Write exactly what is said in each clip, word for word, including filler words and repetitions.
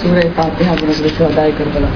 سورہ فاتحہ بنظر شہدائے کربلا.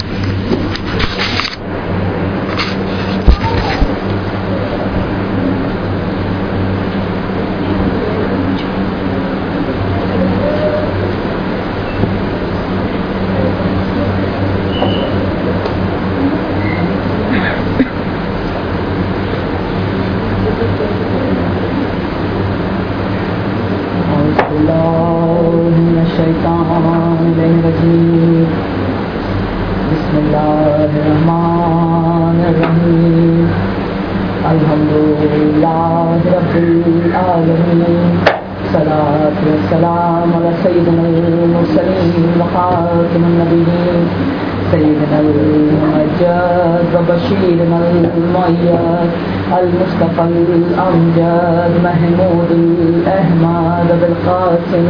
والسلام على سيدنا المرسلين وخاتم النبيين سيدنا المجد وبشيرنا المؤيد المصطفى الأمجد محمود الأحمد بالقاسم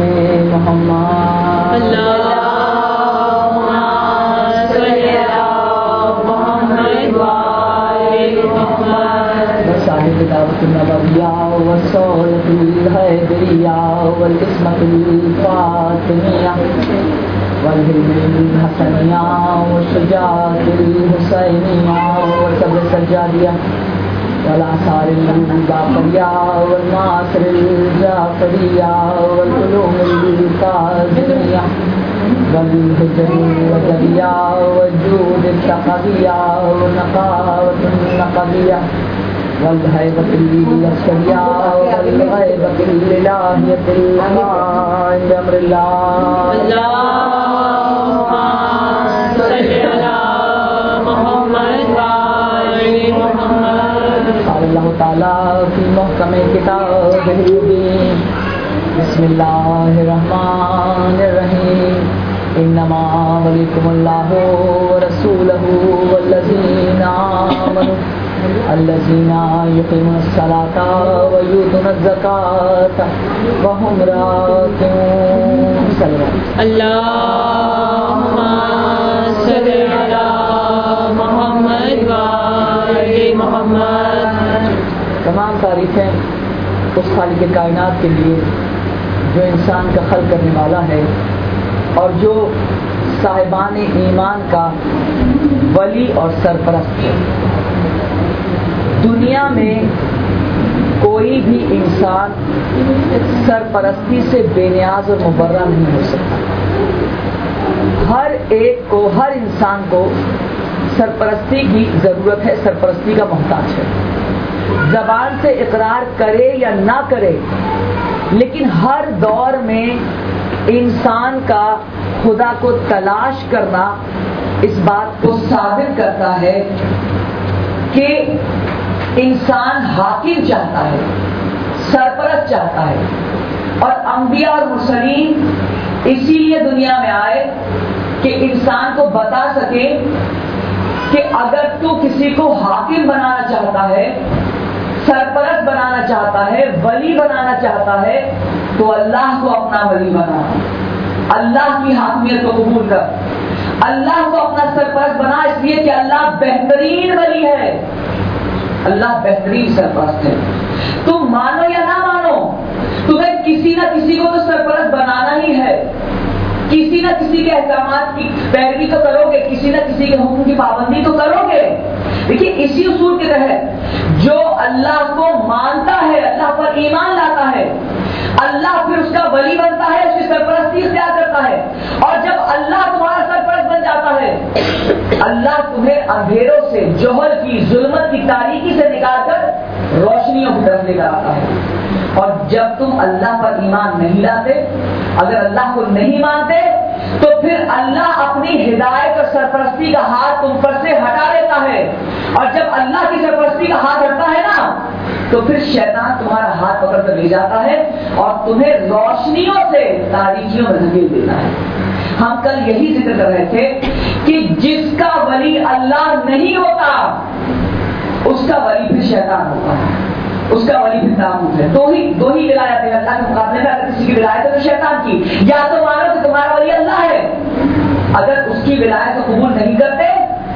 محمد. اللهم صل على محمد وآل محمد. صاحب دعوة النبوية والصولة الهيبرية والقسمة الفاطمية والهلم الحسنية والشجاعة الحسينية والصبر السجادية والآثار الباقرية والناصر الجعفرية والعلوم القادمية والهجر الوجرية والجود التقوية والنقاوة النقبية والهيبة الأسفلية والغيبة الإلهية العند أمر الله. اللهم صل على محمد وآل محمد. قال الله تعالى في محكم كتابه المبين بسم الله الرحمن الرحيم إنما وليكم الله ورسوله والذين آمنوا الذين يقيمون الصلاة ويؤتون الزكاة وهم راكعون. اللهم صل على محمد وآل محمد. تمام تعریفیں اس خالق کائنات کے لیے جو انسان کا خلق کرنے والا ہے اور جو صاحبان ایمان کا ولی اور سرپرست ہے. دنیا میں کوئی بھی انسان سرپرستی سے بے نیاز اور مبرہ نہیں ہو سکتا. ہر ایک کو ہر انسان کو سرپرستی کی ضرورت ہے, سرپرستی کا محتاج ہے. زبان سے اقرار کرے یا نہ کرے لیکن ہر دور میں انسان کا خدا کو تلاش کرنا اس بات کو ثابت کرتا ہے کہ انسان حاکم چاہتا ہے, سرپرست چاہتا ہے. اور انبیاء اور مرسلین اسی لیے دنیا میں آئے کہ انسان کو بتا سکے کہ اگر تو کسی کو حاکم بنانا چاہتا ہے, سرپرست بنانا چاہتا ہے, ولی بنانا چاہتا ہے تو اللہ کو اپنا ولی بنا, اللہ کی حاکمیت کو قبول کر, اللہ کو اپنا سرپرست بنا. اس لیے کہ اللہ بہترین ولی ہے, اللہ بہترین سرپرست ہے. تم مانو یا نہ مانو تمہیں کسی نہ کسی کو تو سرپرست بنانا ہی ہے. کسی نہ کسی کے احکامات کی پیروی تو کرو گے, کسی نہ کسی کے حکم کی پابندی تو کرو گے. دیکھیے اسی اصول کے تحت جو اللہ کو مانتا ہے, اللہ پر ایمان لاتا ہے, اللہ پھر اس کا ولی بنتا ہے, اس کی سرپرستی اختیار کرتا ہے. اور جب اللہ تمہارا سرپرست بن جاتا ہے اللہ تمہیں اندھیروں سے, جوہر کی, ظلمت کی, تاریکی سے نکال کر روشنیوں کی طرف لے کر آتا ہے. اور جب تم اللہ پر ایمان نہیں لاتے, اگر اللہ کو نہیں مانتے تو پھر اللہ اپنی ہدایت اور سرپرستی کا ہاتھ تم پر سے ہٹا دیتا ہے. اور جب اللہ کی سرپرستی کا ہاتھ ہٹتا ہے نا تو پھر شیطان تمہارا ہاتھ پکڑ کر لے جاتا ہے اور تمہیں روشنیوں سے تاریکیوں میں دھکیل دیتا ہے. ہم کل یہی ذکر کر رہے تھے کہ جس کا ولی اللہ نہیں ہوتا اس کا ولی پھر شیطان ہوتا ہے, اس کا ولی پھر طاغوت ہے. دو ہی دو ہی ولایت ہے اللہ کے مقابلے میں. اگر کسی کی ولایت ہے تو شیطان کی. یا تو مانو کہ تمہارا ولی اللہ ہے, اگر اس کی ولایت کو قبول نہیں کرتے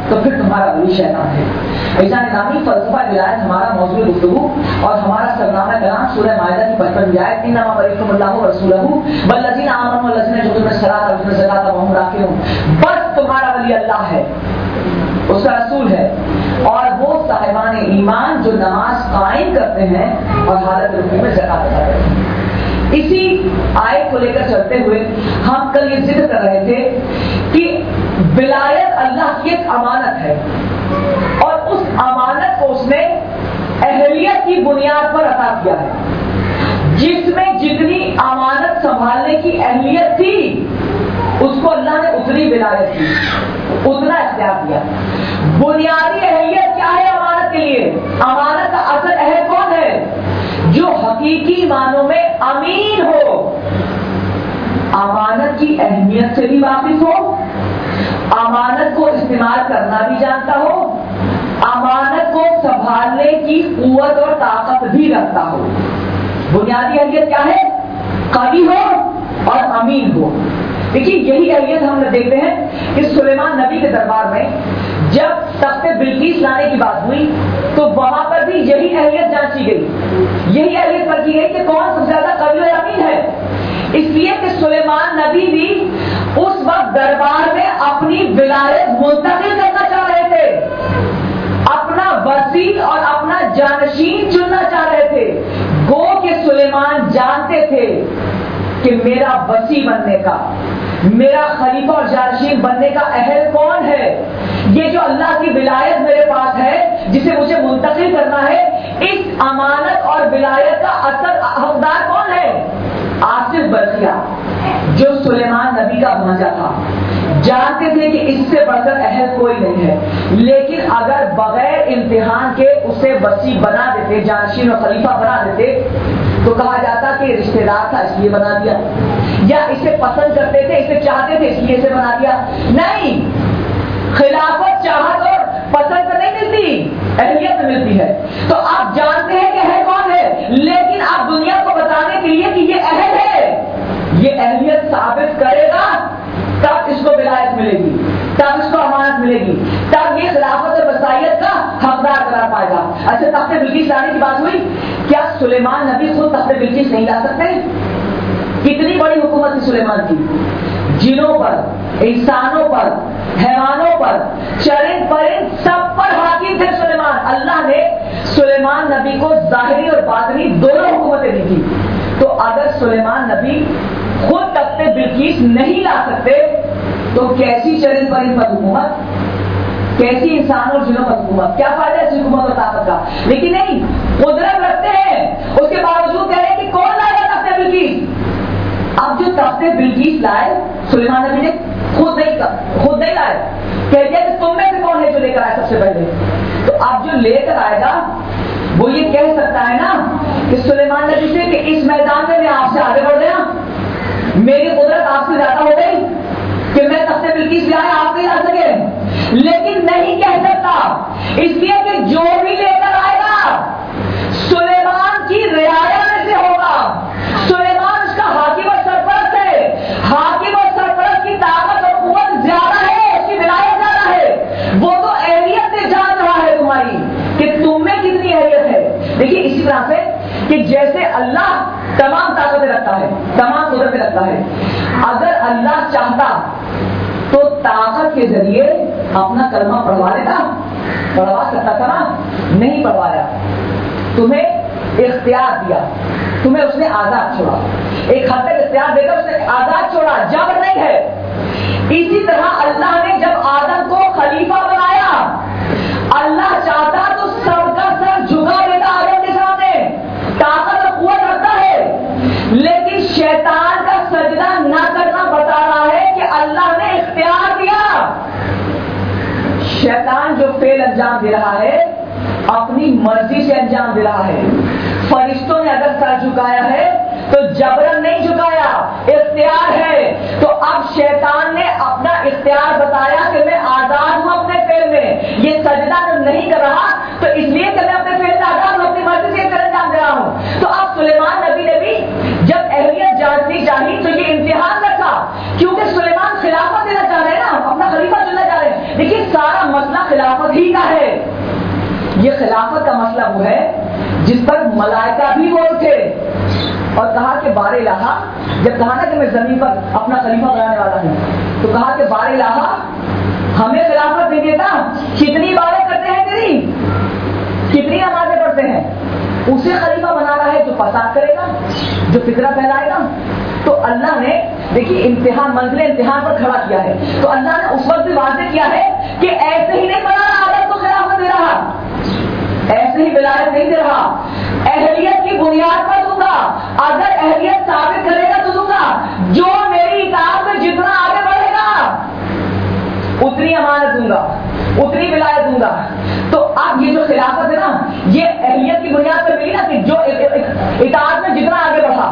تو پھر تمہارا ولی شیطان ہے۔ ایسا نظامی فلسفہ ولایت ہمارا موضوع گفتگو اور ہمارا سرنامہ کلام سورہ مائدہ کی پچپن آیت، انما ولیکم اللہ ورسولہ والذین آمنوا والذین یؤتون الصلاۃ ویؤتون الزکاۃ وهم راکعون، بس تمہارا ولی اللہ ہے، اس کا رسول ہے، اور وہ صاحبان ایمان جو نماز قائم کرتے ہیں اور حالت رکوع میں زکات ادا کرتے ہیں۔ اسی آیت کو لے کر چلتے ہوئے ہم کل یہ ذکر کر رہے تھے کہ ولایت اللہ کی ایک امانت ہے، اور اس امانت کو اس نے اہلیت کی بنیاد پر عطا کیا ہے۔ جس میں جتنی امانت سنبھالنے کی اہلیت تھی اس کو اللہ نے اتنی ولایت دی، اتنا اختیار دیا۔ بنیادی اہلیت کیا ہے امانت کے لیے؟ امانت کا اصل اہل کون ہے؟ جو حقیقی معنوں میں امین ہو، امانت کی اہمیت سے بھی واقف ہو، امانت کو استعمال کرنا بھی جانتا ہو، امانت کو سنبھالنے کی قوت اور طاقت بھی رکھتا ہو۔ بنیادی اہلیت کیا ہے؟ قوی ہو اور امین ہو۔ دیکھیے یہی اہلیت ہم دیکھتے ہیں کہ سلیمان نبی کے دربار میں جب تخت بلقیس لانے کی بات ہوئی تو وہاں پر بھی یہی اہلیت جانچی گئی، یہی اہلیت پر کی گئی کہ کون سب سے زیادہ قوی اور امین ہے۔ اس لیے کہ سلیمان نبی بھی اس وقت دربار میں اپنی ولایت منتقل کرنا چاہ رہے تھے، اپنا وزیر اور اپنا جانشین چننا چاہ رہے تھے۔ گو کہ سلیمان جانتے تھے کہ میرا وزیر بننے کا، میرا خلیفہ اور جانشین بننے کا اہل کون ہے، یہ جو اللہ کی ولایت میرے پاس ہے جسے مجھے منتقل کرنا ہے، اس امانت اور ولایت کا اصل حقدار کون ہے؟ آصف برقیہ جو سلیمان نبی کا بھانجا تھا۔ جانتے تھے کہ اس سے بڑھ کر اہل کوئی نہیں ہے، لیکن اگر بغیر امتحان کے اسے وصی بنا دیتے، جانشین اور خلیفہ بنا دیتے، تو کہا جاتا کہ رشتہ دار تھا اس لیے بنا دیا، یا اسے پسند کرتے تھے، اسے چاہتے تھے اس لیے اسے بنا دیا۔ نہیں، خلافت چاہت اور پسند سے نہیں ملتی، اہلیت سے ملتی ہے۔ تو آپ جانتے ہیں کہ اہل کون ہے، لیکن آپ دنیا کو بتانے کے لیے کہ یہ اہل ہے، یہ اہلیت ثابت کرے گا تب اس کو ولایت ملے گی، تب اس کو امانت ملے گی، تب یہ خلافت اور وصیت کا حقدار قرار پائے گا۔ اچھا تخت بلقیس لانے کی بات ہوئی، کیا سلیمان نبی خود تخت بلقیس نہیں لا سکتے؟ کتنی بڑی حکومت تھی سلیمان کی، جنوں پر، انسانوں پر، حیوانوں پر، چرند پرند سب پر حاکم تھے سلیمان۔ اللہ نے سلیمان نبی کو ظاہری اور باطنی دونوں حکومتیں دی تھی۔ تو اگر سلیمان نبی خود تخت بلقیس نہیں لا سکتے تو کیسی چرند پرند پر حکومت، کیسی انسانوں اور جنوں پر حکومت؟ کیا فائدہ ہے اس حکومت اور طاقت کا؟ لیکن نہیں، قدرت رکھتے ہیں، اس کے باوجود کہہ رہے ہیں کہ کون لائے گا تخت بلقیس؟ اب جو تخت بلقیس لائے سلیمان نبی نے خود نہیں خود نہیں لائے، کہہ دیا کہ تم میں سے کون ہے جو لے کر آئے سب سے پہلے؟ تو اب جو لے کر آئے گا وہ یہ کہہ سکتا ہے نا کہ سلیمان نبی سے کہ اس میدان میں میں آپ سے آگے بڑھ گیا، میری قدرت آپ سے زیادہ ہو گئی کہ میں تخت بلقیس لے آیا، آپ نہیں لا سکے۔ لیکن نہیں کہہ سکتا، اس لیے کہ جو بھی لے کر آئے گا سلیمان کی رعایا میں سے ہوگا، سلیمان اس کا حاکم اور سرپرست ہے، حاکم اور سرپرست کی طاقت اور قوت زیادہ ہے، اس کی ولایت زیادہ ہے، وہ تو اہلیت سے جان رہا ہے تمہاری کہ تم میں کتنی اہلیت ہے۔ دیکھیے اسی طرح سے کہ جیسے اللہ تمام طاقتیں رکھتا ہے، تمام قدرتیں رکھتا ہے، اگر اللہ چاہتا تو طاقت کے ذریعے اپنا کلمہ پڑھوا لیتا، پڑھوا سکتا تھا نا، نہیں پڑھوایا، تمہیں اختیار دیا، تمہیں اس نے آزاد چھوڑا، ایک حد تک اختیار دے کر اس نے آزاد چھوڑا، جبر نہیں ہے۔ اسی طرح اللہ نے جب آدم کو خلیفہ بنایا، اللہ چاہتا تو سب کا سر جھکا دیتا آدم کے سامنے، طاقت اور قوت رکھتا ہے، لیکن شیطان کا سجدہ نہ کرنا بتا رہا ہے کہ اللہ نے اختیار دیا۔ شیطان جو فعل انجام دے رہا ہے اپنی مرضی سے انجام دے رہا ہے۔ فرشتوں نے اگر سر جھکایا ہے تو جبرن نہیں جھکایا، اختیار ہے۔ تو اب شیطان نے اپنا اختیار بتایا کہ میں آزاد ہوں اپنے فعل میں، یہ سجدہ جو نہیں کر رہا تو اس لیے کہ میں اپنے فعل میں آزاد ہوں، اپنی مرضی سے فعل انجام دے رہا ہوں۔ تو اب سلیمان نبی نے بھی جب اہلیت جانچنی چاہیے تو یہ امتحان کا تھا، کیونکہ سلیمان خلافت دینا چاہ رہے ہیں نا، اپنا خلیفہ چننا چاہ رہے ہیں. دیکھیے سارا مسئلہ خلافت ہی کا ہے. یہ خلافت کا مسئلہ وہ ہے جس پر ملائکہ بھی وہ تھے اور کہا کہ بار الہ، جب کہا نا کہ میں زمین پر اپنا خلیفہ بنانے والا ہوں تو کہا کہ بار الہ ہمیں خلافت نہیں دیتا، کتنی باریں کرتے ہیں تیری، کتنی نمازیں پڑھتے ہیں، اسے خلیفہ بنا رہا ہے جو فساد کرے گا، جو فتنہ پھیلائے گا. تو اللہ نے دیکھیے امتحان منزل امتحان پر کھڑا کیا ہے. تو اللہ نے اس وقت بھی واضح کیا ہے کہ ایسے ہی نہیں بنا رہا آدم کو خلافت دے رہا، ایسے ہی ولایت نہیں دے رہا، اہلیت کی بنیاد پر دوں گا. اگر اہلیت ثابت کرے گا تو دوں گا، جو میری اطاعت میں جتنا آگے بڑھے گا اتنی امانت دوں گا، اتنی ولایت دوں گا. تو اب یہ جو خلافت ہے نا یہ اہلیت کی بنیاد پر ملی نا کہ جو اطاعت میں جتنا آگے بڑھا.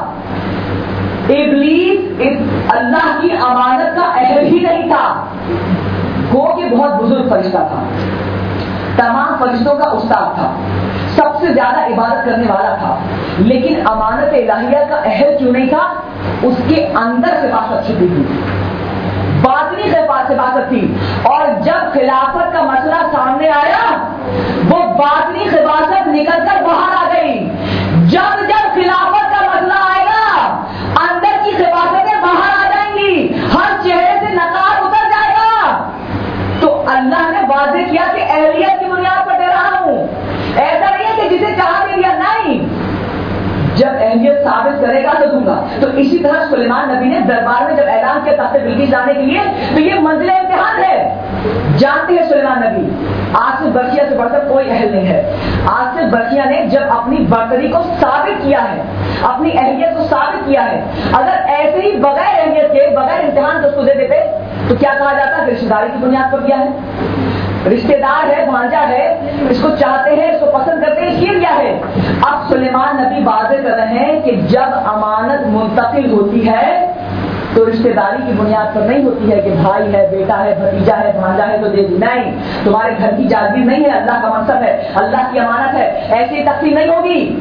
ابلیس اللہ کی امانت کا اہل ہی نہیں تھا، گو کہ بہت بزرگ فرشتہ تھا، تمام فرشتوں کا استاد تھا، سب سے زیادہ عبادت کرنے والا تھا، لیکن امانت الہیہ کا اہل کیوں نہیں تھا؟ اس کے اندر سے بات چھپی ہوئی تھی، باطنی سے بات تھی. اور جب خلافت کا مسئلہ سامنے آیا وہ باطنی خباثت نکل کر باہر آ گئی. جب جب خلافت کا مسئلہ آئے گا اندر کی خباثتیں باہر آ جائیں گی، ہر چہرے سے نقاب اتر جائے گا. تو اللہ نے واضح کیا کہ اہلیت کی بنیاد پر دے رہا ہوں، ایسا نہیں ہے کہ جسے چاہ دے دیا، نہیں، جب اہلیت ثابت کرے گا تو دوں گا. تو اسی طرح سلیمان نبی نے دربار میں جب اعلان کیا تخت بلقیس لانے کے لیے تو یہ منزل امتحان ہے. جانتے ہیں سلیمان نبی آج سے برقیہ سے بڑھ کر کوئی اہل نہیں ہے. آج سے برقیہ نے جب اپنی برتری کو ثابت کیا ہے، اپنی اہلیت کو ثابت کیا ہے، اگر ایسے ہی بغیر اہلیت کے بغیر امتحان تو اس کو دے دیتے تو کیا کہا جاتا؟ رشتہ داری کی بنیاد پر کیا ہے، رشتے دار ہے، بھانجا ہے، اس کو چاہتے ہیں، اس کو پسند کرتے ہیں، یہ کیا ہے. اب سلیمان نبی واضح کر رہے ہیں کہ جب امانت منتقل ہوتی ہے تو رشتے داری کی بنیاد پر نہیں ہوتی ہے کہ بھائی ہے، بیٹا ہے، بھتیجا ہے، بھانجا ہے تو دے دی، نہیں، تمہارے گھر کی جاگیر نہیں ہے، اللہ کا منصب ہے، اللہ کی امانت ہے، ایسی تقسیم نہیں ہوگی.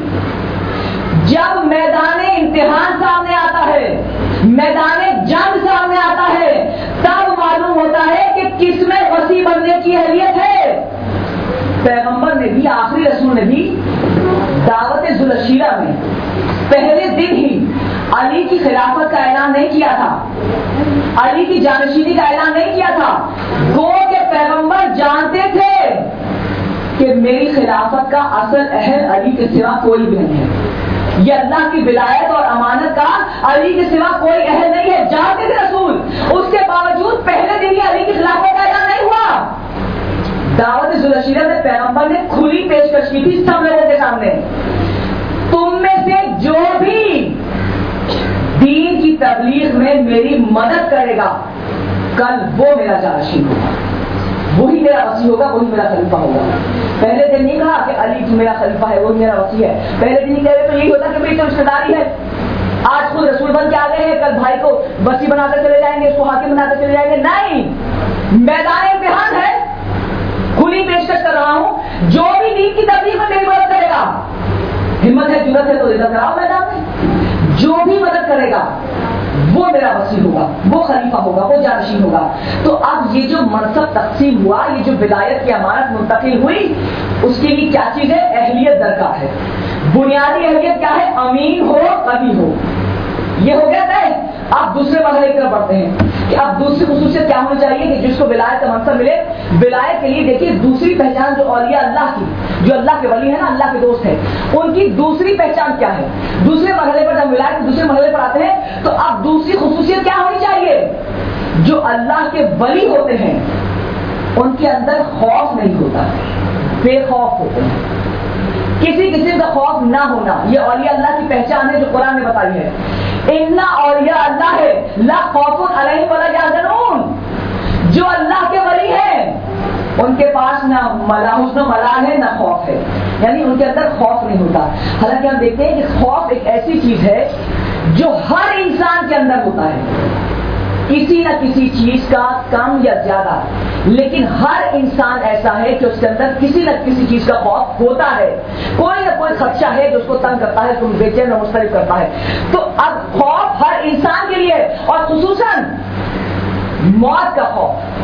جب میدان امتحان سامنے آتا ہے، میدان جنگ سامنے آتا ہے، تب معلوم ہوتا ہے کہ کس میں وسیع بننے کی اہلیت ہے. پیغمبر نے بھی، آخری رسول نے بھی دعوت ذوالشیرہ میں پہلے دن ہی علی کی خلافت کا اعلان نہیں کیا تھا، علی کی جانشینی کا اعلان نہیں کیا تھا. گو کہ پیغمبر جانتے تھے کہ میری خلافت کا اصل اہل علی کے سوا کوئی بھی نہیں ہے، یہ اللہ کی ولایت اور امانت کا علی کے سوا کوئی اہل نہیں ہے. جانتے تھے رسول، اس کے باوجود پہلے دن ہی علی کی خلافت کا اعلان نہیں ہوا. دعوت ذوالشیرہ میں پیغمبر نے کھلی پیشکش کی تھی سب لوگوں کے سامنے، تم میں سے جو بھی دین کی تبلیغ میں میری مدد کرے گا کل وہ میرا جانشین ہوگا، وہی میرا وصی ہوگا، وہی میرا خلیفہ ہوگا. پہلے دن نہیں کہا کہ علی تو میرا خلیفہ ہے، وہی میرا وصی ہے. پہلے دن ہی کہہ رہے تو یہی ہوتا کہ میری تو رشتے داری ہے. آج خود رسول بن کے آ گئے ہیں، کل بھائی کو وصی بنا کر چلے جائیں گے، اس کو حاکم بنا کر چلے جائیں گے. نہیں، میدان امتحان ہے، کھلی پیشکش کر رہا ہوں. جو بھی دین کی تبلیغ میں میری مدد کرے گا، ہمت ہے، جرت ہے تو ادھر کراؤ میدان میں، جو بھی مدد کرے گا وہ میرا وصی ہوگا، وہ خلیفہ ہوگا، وہ جانشین ہوگا. تو اب یہ جو منصب تقسیم ہوا، یہ جو ولایت کی امانت منتقل ہوئی، اس کے لیے کیا چیز ہے؟ اہلیت درکار ہے. بنیادی اہلیت کیا ہے؟ امین ہو، قوی ہو. یہ ہو گیا طے. اب دوسرے مرحلے کی طرف بڑھتے ہیں کہ اب دوسری خصوصیت کیا ہونی چاہیے کہ جس کو ولایت کا منصب ملے. ولایت کے لیے دیکھیے دوسری پہچان جو اولیاء اللہ کی، جو اللہ کے ولی ہیں نا، اللہ کے دوست ہیں، ان کی دوسری پہچان کیا ہے؟ دوسرے مرحلے پر جب ولایت کے دوسرے مرحلے پر آتے ہیں تو اب دوسری خصوصیت کیا ہونی چاہیے؟ جو اللہ کے ولی ہوتے ہیں ان کے اندر خوف نہیں ہوتا، بے خوف ہوتے ہیں، کسی قسم کا خوف نہ ہونا. یہ اولیاء اللہ کی پہچان ہے جو قرآن نے بتائی ہے. اِنَّ اولیاء اللہ ہے لا خوف علیہم ولا یحزنون. جو اللہ کے ولی ہیں ان کے پاس نہ حزن و ملال ہے، نہ خوف ہے، یعنی ان کے اندر خوف نہیں ہوتا. حالانکہ ہم دیکھتے ہیں کہ خوف ایک ایسی چیز ہے جو ہر انسان کے اندر ہوتا ہے. کسی نہ کسی چیز کا کم یا زیادہ، لیکن ہر انسان ایسا ہے کہ اس کے اندر کسی نہ کسی چیز کا خوف ہوتا ہے، کوئی نہ کوئی خدشہ ہے جو اس کو تنگ کرتا ہے، اس کو بے چین اور مضطرب کرتا ہے۔ تو اب خوف ہر انسان کے لیے، اور خصوصاً موت کا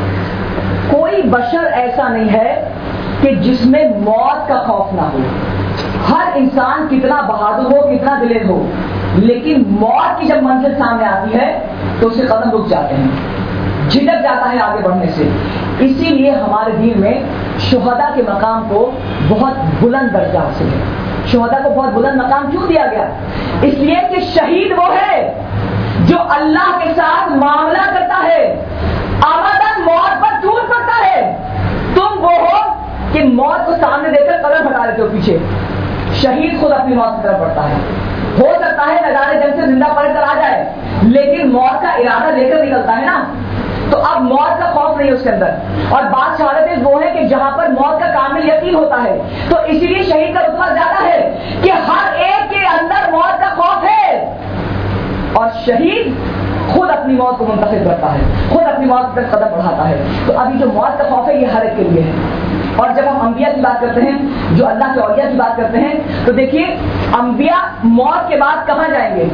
خوف۔ کوئی بشر ایسا نہیں ہے کہ جس میں موت کا خوف نہ ہو۔ ہر انسان کتنا بہادر ہو، کتنا دلیر ہو، لیکن موت کی جب منزل سامنے آتی ہے تو اس کے قدم رک جاتے ہیں، جھجک جاتا ہے آگے بڑھنے سے۔ اسی لیے ہمارے دین میں شہداء کے مقام کو بہت بلند درجہ حاصل ہے۔ شہداء کو بہت بلند مقام کیوں دیا گیا؟ اس لیے کہ شہید وہ ہے جو اللہ کے ساتھ معاملہ کرتا ہے، ابداً موت پر ٹوٹ پڑتا ہے۔ تم وہ ہو کہ موت کو سامنے دیکھ کر قدم ہٹا لیتے ہو پیچھے، شہید خود اپنی موت کی طرف بڑھتا ہے۔ ہو سکتا ہے نظارے جنگ سے زندہ پلٹ کر آ جائے، لیکن موت کا ارادہ لے کر نکلتا ہے نا، تو اب موت کا خوف نہیں اس کے اندر۔ اور بات شہادت وہ ہے کہ جہاں پر موت کا کامل یقین ہوتا ہے، تو اسی لیے شہید کا رتبہ زیادہ ہے کہ ہر ایک کے اندر موت کا خوف ہے، اور شہید خود اپنی موت کو منتخب کرتا ہے، خود اپنی موت پر قدم بڑھاتا ہے۔ تو ابھی جو موت کا خوف ہے یہ ہر ایک کے لیے ہے۔ اور جب ہم انبیاء کی بات کرتے ہیں، جو اللہ کے اولیاء کی بات کرتے ہیں، تو دیکھیے انبیاء موت کے بعد کہاں جائیں گے؟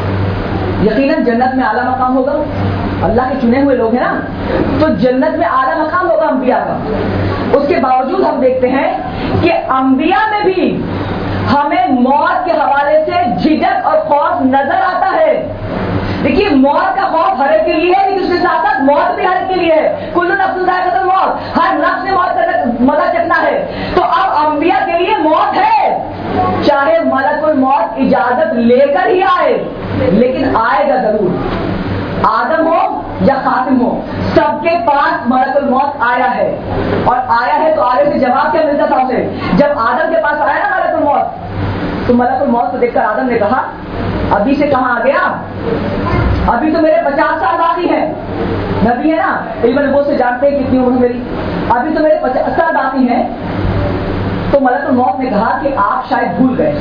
یقیناً جنت میں اعلیٰ مقام ہوگا، اللہ کے چنے ہوئے لوگ ہیں نا، تو جنت میں اعلیٰ مقام ہوگا انبیاء کا۔ اس کے باوجود ہم دیکھتے ہیں کہ انبیاء میں بھی ہمیں موت کے حوالے سے جھجک اور خوف نظر آتا ہے۔ دیکھیے موت کا خوف ہر ایک کے لیے ہے، لیکن اس کے ساتھ ساتھ موت بھی ہر ایک کے لیے ہے۔ کل نفس ذائقۃ الموت، ہر نفس نے موت کا مزہ چکھنا ہے۔ تو اب انبیاء کے لیے موت ہے، چاہے ملک الموت اجازت لے کر ہی آئے، لیکن آئے گا ضرور۔ آدم ہو یا خاتم ہو، سب کے پاس ملک الموت آیا ہے، اور آیا ہے تو آگے سے جواب کیا ملتا تھا اسے؟ جب آدم کے پاس آیا نا ملک الموت، تو ملک الموت کو دیکھ کر آدم نے کہا ابھی سے کہاں آ گیا، ابھی تو میرے پچاس سال باقی ہیں۔ نبی ہے نا، علم نبوت سے جانتے ہیں کتنی عمر میری، ابھی تو میرے پچاس سال باقی ہیں۔ تو ملک الموت نے کہا کہ آپ شاید بھول گئے،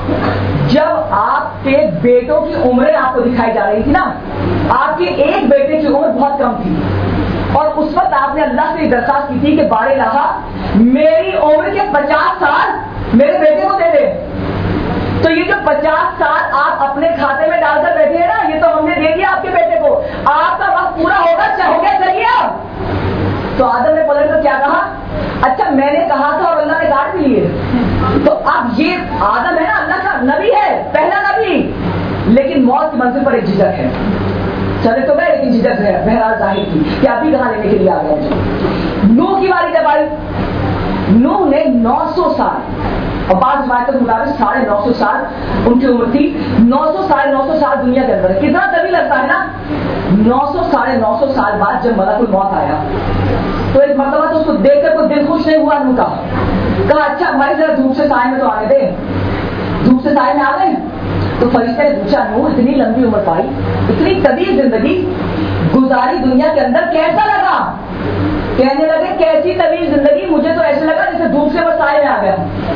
جب آپ کے بیٹوں کی عمریں آپ کو دکھائی جا رہی تھی نا، آپ کے ایک بیٹے کی عمر بہت کم تھی، اور اس وقت آپ نے اللہ سے درخواست کی تھی کہ بار الہ میری عمر کے پچاس سال میرے بیٹے کو دے دے۔ تو یہ جو پچاس سال آپ اپنے کھاتے میں ڈال کر بیٹھے ہیں نا، یہ تو ہم نے دے دیا آپ کے بیٹے کو، آپ کا وقت پورا ہوگا، ہو گیا چلیے اب۔ تو آدم نے پلٹ کر کیا کہا؟ اچھا میں نے کہا تھا اور اللہ نے کاٹ بھی لیے۔ تو اب یہ آدم ہے نا، اللہ کا نبی ہے، پہلا نبی، لیکن موت کی منزل پر ایک جھجک ہے، چلے تو گئے لیکن جھجک ہے بہرحال ظاہر کی کہ ابھی کہاں لینے کے لیے آ گئے۔ نوح کی باری جب آئی، نوح نے نو سو سال، اور بعض روایتوں کے مطابق ساڑھے نو سو سال ان کی عمر تھی۔ نو سو ساڑھے نو سو سال دنیا کے اندر کتنا طویل لگتا ہے نا۔ نو سو ساڑھے نو سو سال بعد جب ملک الموت آیا تو ایک مرتبہ تو اس کو دیکھ کر کوئی دل خوش نہیں ہوا، نوح کا کہا اچھا ہماری ذرا دھوپ سے سائے میں تو آنے دے، دھوپ سے سائے میں آ گئے۔ تو فرشتے نے پوچھا نوح اتنی لمبی عمر پائی، اتنی طویل زندگی گزاری دنیا کے اندر، کیسا لگا؟ کہنے لگے کیسی طویل زندگی، مجھے تو ایسے لگا جیسے دھوپ سے بس سائے میں آ گیا،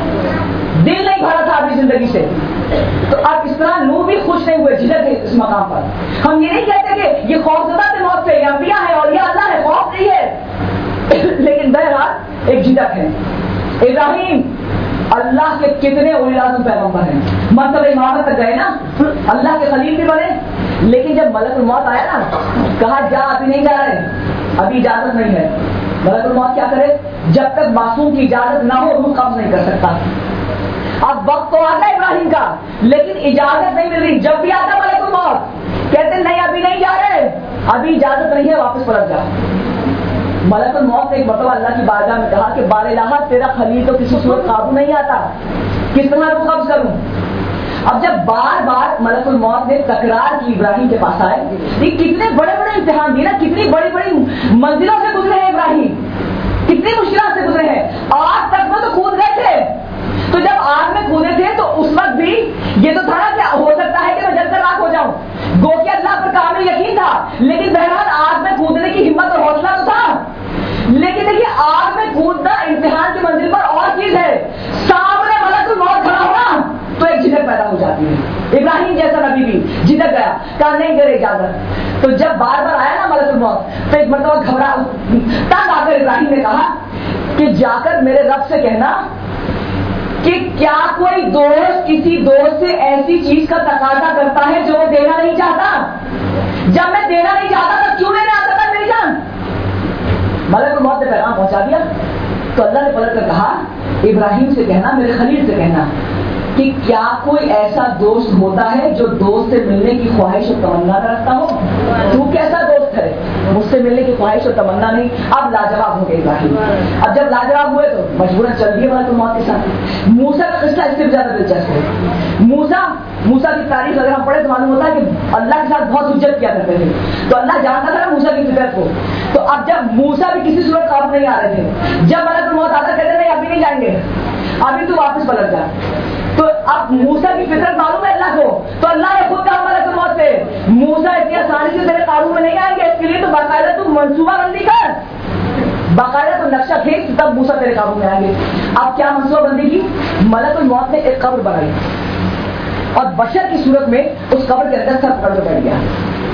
دل نہیں بھرا تھا ابھی زندگی سے۔ تو اب اس طرح نوح بھی خوش نہیں ہوئے، جھجک گئے اس مقام پر۔ ہم یہ نہیں کہتے کہ یہ خوف زدہ سے موت سے، یہ انبیاء ہے اور یہ اللہ ہے، خوف نہیں ہے، لیکن بہرحال ایک جھجک ہے۔ ابراہیم اللہ کے کتنے اولی العزم پیغمبر ہیں، مرتبہ امامت تک گئے نا، اللہ کے خلیل بھی بنے، لیکن جب ملک الموت آیا نا کہا جا ابھی نہیں جا رہے، ابھی اجازت نہیں ہے۔ ملک الموت کیا کرے؟ جب تک معصوم کی اجازت نہ ہو روح قبض نہیں کر سکتا۔ اب وقت تو آتا ہے ابراہیم کا، لیکن اجازت نہیں مل رہی۔ جب بھی آتا ملک الموت کہتے نہیں ابھی نہیں جا رہے، ابھی اجازت نہیں ہے، واپس پلٹ جا۔ ملک الموت نے ایک مرتبہ اللہ کی بارگاہ میں کہا کہ بار الہ تیرا خلیل تو کسی صورت قابو نہیں آتا، کس طرح روح قبض کروں؟ اب جب بار بار ملک الموت نے تکرار کی ابراہیم کے پاس آئے، یہ کتنے بڑے بڑے امتحان دیے نا، کتنی بڑی بڑی منزلوں سے گزرے ہیں ابراہیم، کتنی مشکلات سے گزرے ہیں۔ آگ تک میں تو کود گئے تھے، تو جب آگ میں کودے تھے تو اس وقت بھی یہ تو تھا نا کہ ہو سکتا ہے کہ میں جل کر راکھ ہو جاؤں، گو کہ اللہ پر کامل یقین تھا، لیکن بہرحال آگ میں کودنے کی ہمت اور حوصلہ تو تھا۔ لیکن دیکھیے آگ میں کودنا امتحان کی منزل پر اور چیز ہے، سامنے ملک الموت کھڑا ہونا تو ایک جھجک پیدا ہو جاتی ہے۔ ابراہیم جیسا نبی بھی جھجک گیا, کہا نہیں کرے اجازت. تو جب بار بار آیا نا ملک الموت, تو ایک مرتبہ گھبرا تنگ آ کر ابراہیم نے کہا کہ جا کر میرے رب سے کہنا کہ کیا کوئی دوست کسی دوست سے ایسی چیز کا تقاضا کرتا ہے جو وہ دینا نہیں چاہتا؟ جب میں دینا نہیں چاہتا تو کیوں لینے آتا تھا میری جان؟ ملک الموت نے پیغام پہنچا دیا. تو اللہ نے پلٹ کر کہا ابراہیم سے کہنا, میرے خلیل سے کہنا کہ کیا کوئی ایسا دوست ہوتا ہے جو دوست سے ملنے کی خواہش اور تمنا رکھتا ہو؟ تو کیسا دوست ہے مجھ سے ملنے کی خواہش اور تمنا نہیں؟ اب لاجواب ہو گئے ابراہیم. اب جب لاجواب ہوئے تو مجبوراً چل دیے ملک الموت کے ساتھ. موسیٰ کا قصہ اس سے بھی زیادہ دلچسپ ہے. موسیٰ موسیٰ کی تاریخ اگر ہم پڑھے تو معلوم ہوتا ہے کہ اللہ کے ساتھ بہت حجت کیا کرتے تھے, تو اللہ جانتا تھا موسیٰ کی فطرت کو. تو اب جب موسیٰ بھی کسی صورت قابو نہیں آ رہے تھے, جب ملک الموت آتا کہتے نہیں ابھی نہیں جائیں گے, ابھی تو واپس پلٹ جا. تو اب موسیٰ کی فطرت معلوم ہے اللہ کو, تو اللہ نے خود کہا ملک الموت سے موسیٰ اتنی آسانی سے تیرے قابو میں نہیں آئیں گے, اس کے لیے تو باقاعدہ تو منصوبہ بندی کر, باقاعدہ تو نقشہ کھینچ, تب موسیٰ تیرے قابو میں آئیں گے. اب کیا منصوبہ بندی کی؟ ملک الموت نے ایک قبر بنائی اور بشر کی صورت میں اس قبر کے اندر سر پکڑ کر بیٹھ گیا.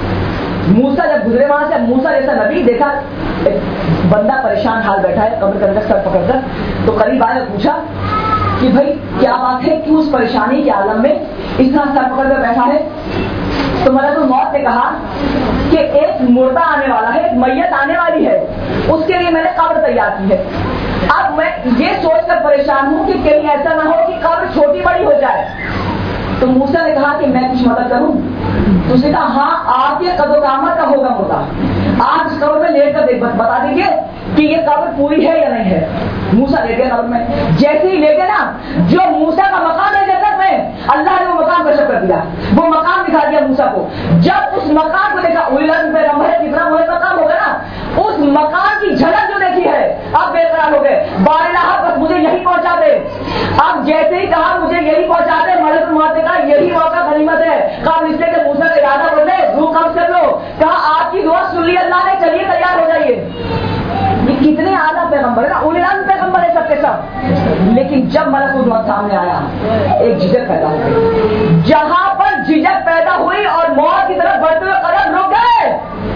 موسیٰ جب گزرے وہاں سے, موسیٰ جیسا نبی دیکھا ایک بندہ پریشان حال بیٹھا ہے قبر کے اندر سر پکڑ کر, تو قریب آئے اور پوچھا کہ بھائی کیا بات ہے, کیوں اس پریشانی کے عالم میں اس طرح سر پکڑ کر بیٹھا ہے؟ تو ملک الموت نے کہا کہ ایک مردہ آنے والا ہے, ایک میت آنے والی ہے, اس کے لیے میں نے قبر تیار کی ہے. اب میں یہ سوچ کر پریشان ہوں کہ کہیں ایسا نہ ہو کہ قبر چھوٹی بڑی ہو جائے. تو موسیٰ نے کہا کہ میں کچھ مدد کروں؟ تو اس نے کہا ہاں آپ کے قد و قامت کا ہوگا مردہ, آپ اس قبر میں لیٹ کر بتا دیجیے کہ یہ قبر پوری ہے یا نہیں ہے. موسیٰ لیٹے قبر میں, جیسے ہی لیٹے نا جو موسیٰ کا مقام ہے جنت میں, اللہ نے وہ مقام کشف کر دیا, وہ مقام دکھا دیا موسیٰ کو. جب اس مقام کو دیکھا, پیغمبر ہے کتنا بڑا مقام ہوگا نا, اس مقام کی جھلک جو دیکھی ہے اب بے قرار ہو گئے. بارہ بس مجھے یہی پہنچا دے. اب جیسے ہی کہا مجھے یہی پہنچا دے, ملک الموت نے کہا یہی موقع غنیمت ہے. کہا اس لیے کہ موسیٰ کا ارادہ بولے روح قبض کر لو. کہا آپ کی دعا سن لی اللہ نے, چلیے تیار ہو جائیے. یہ کتنے اعلیٰ پیغمبر ہے نا, اولے العزم پیغمبر ہے سب کے سب. لیکن جب ملک الموت سامنے آیا ایک جھجک پیدا ہو گئی. جہاں پر جھجک پیدا ہوئی اور موت کی طرف بڑھتے ہوئے قدم رک گئے,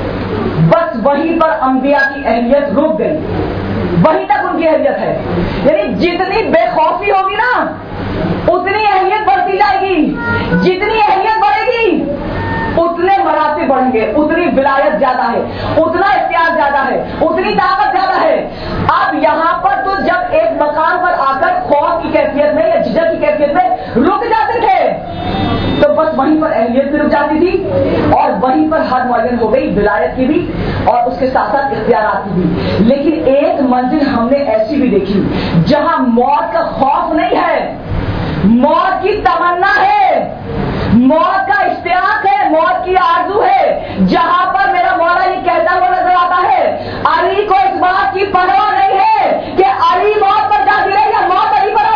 بس وہیں پر انبیاء کی اہلیت رک گئی, وہیں تک ان کی اہلیت ہے. یعنی جتنی بے خوفی ہوگی نا اتنی اہلیت بڑھتی جائے گی, جتنی اہلیت بڑھے گی اتنے مراتب بڑھیں گے, اتنی ولایت زیادہ ہے, اتنا اختیار زیادہ ہے, اتنی طاقت زیادہ ہے. اب یہاں پر تو جب ایک مقام پر آ کر خوف کی کیفیت میں یا جھجک کی کیفیت میں رک جاتے تھے تو بس وہیں پر اہلیت بھی رک جاتی تھی اور وہیں پر حد معین ہو گئی ولایت کی بھی اور اس کے ساتھ ساتھ اختیارات کی بھی. لیکن ایک منزل ہم نے ایسی بھی دیکھی جہاں موت کا خوف نہیں ہے, موت کی تمنا ہے, موت کا اشتیاق ہے, موت کی آرزو ہے. جہاں پر میرا مولا یہ کہتا ہوا نظر آتا ہے علی کو اس بات کی پرواہ نہیں ہے کہ علی موت پر جا گرے یا موت علی پر آ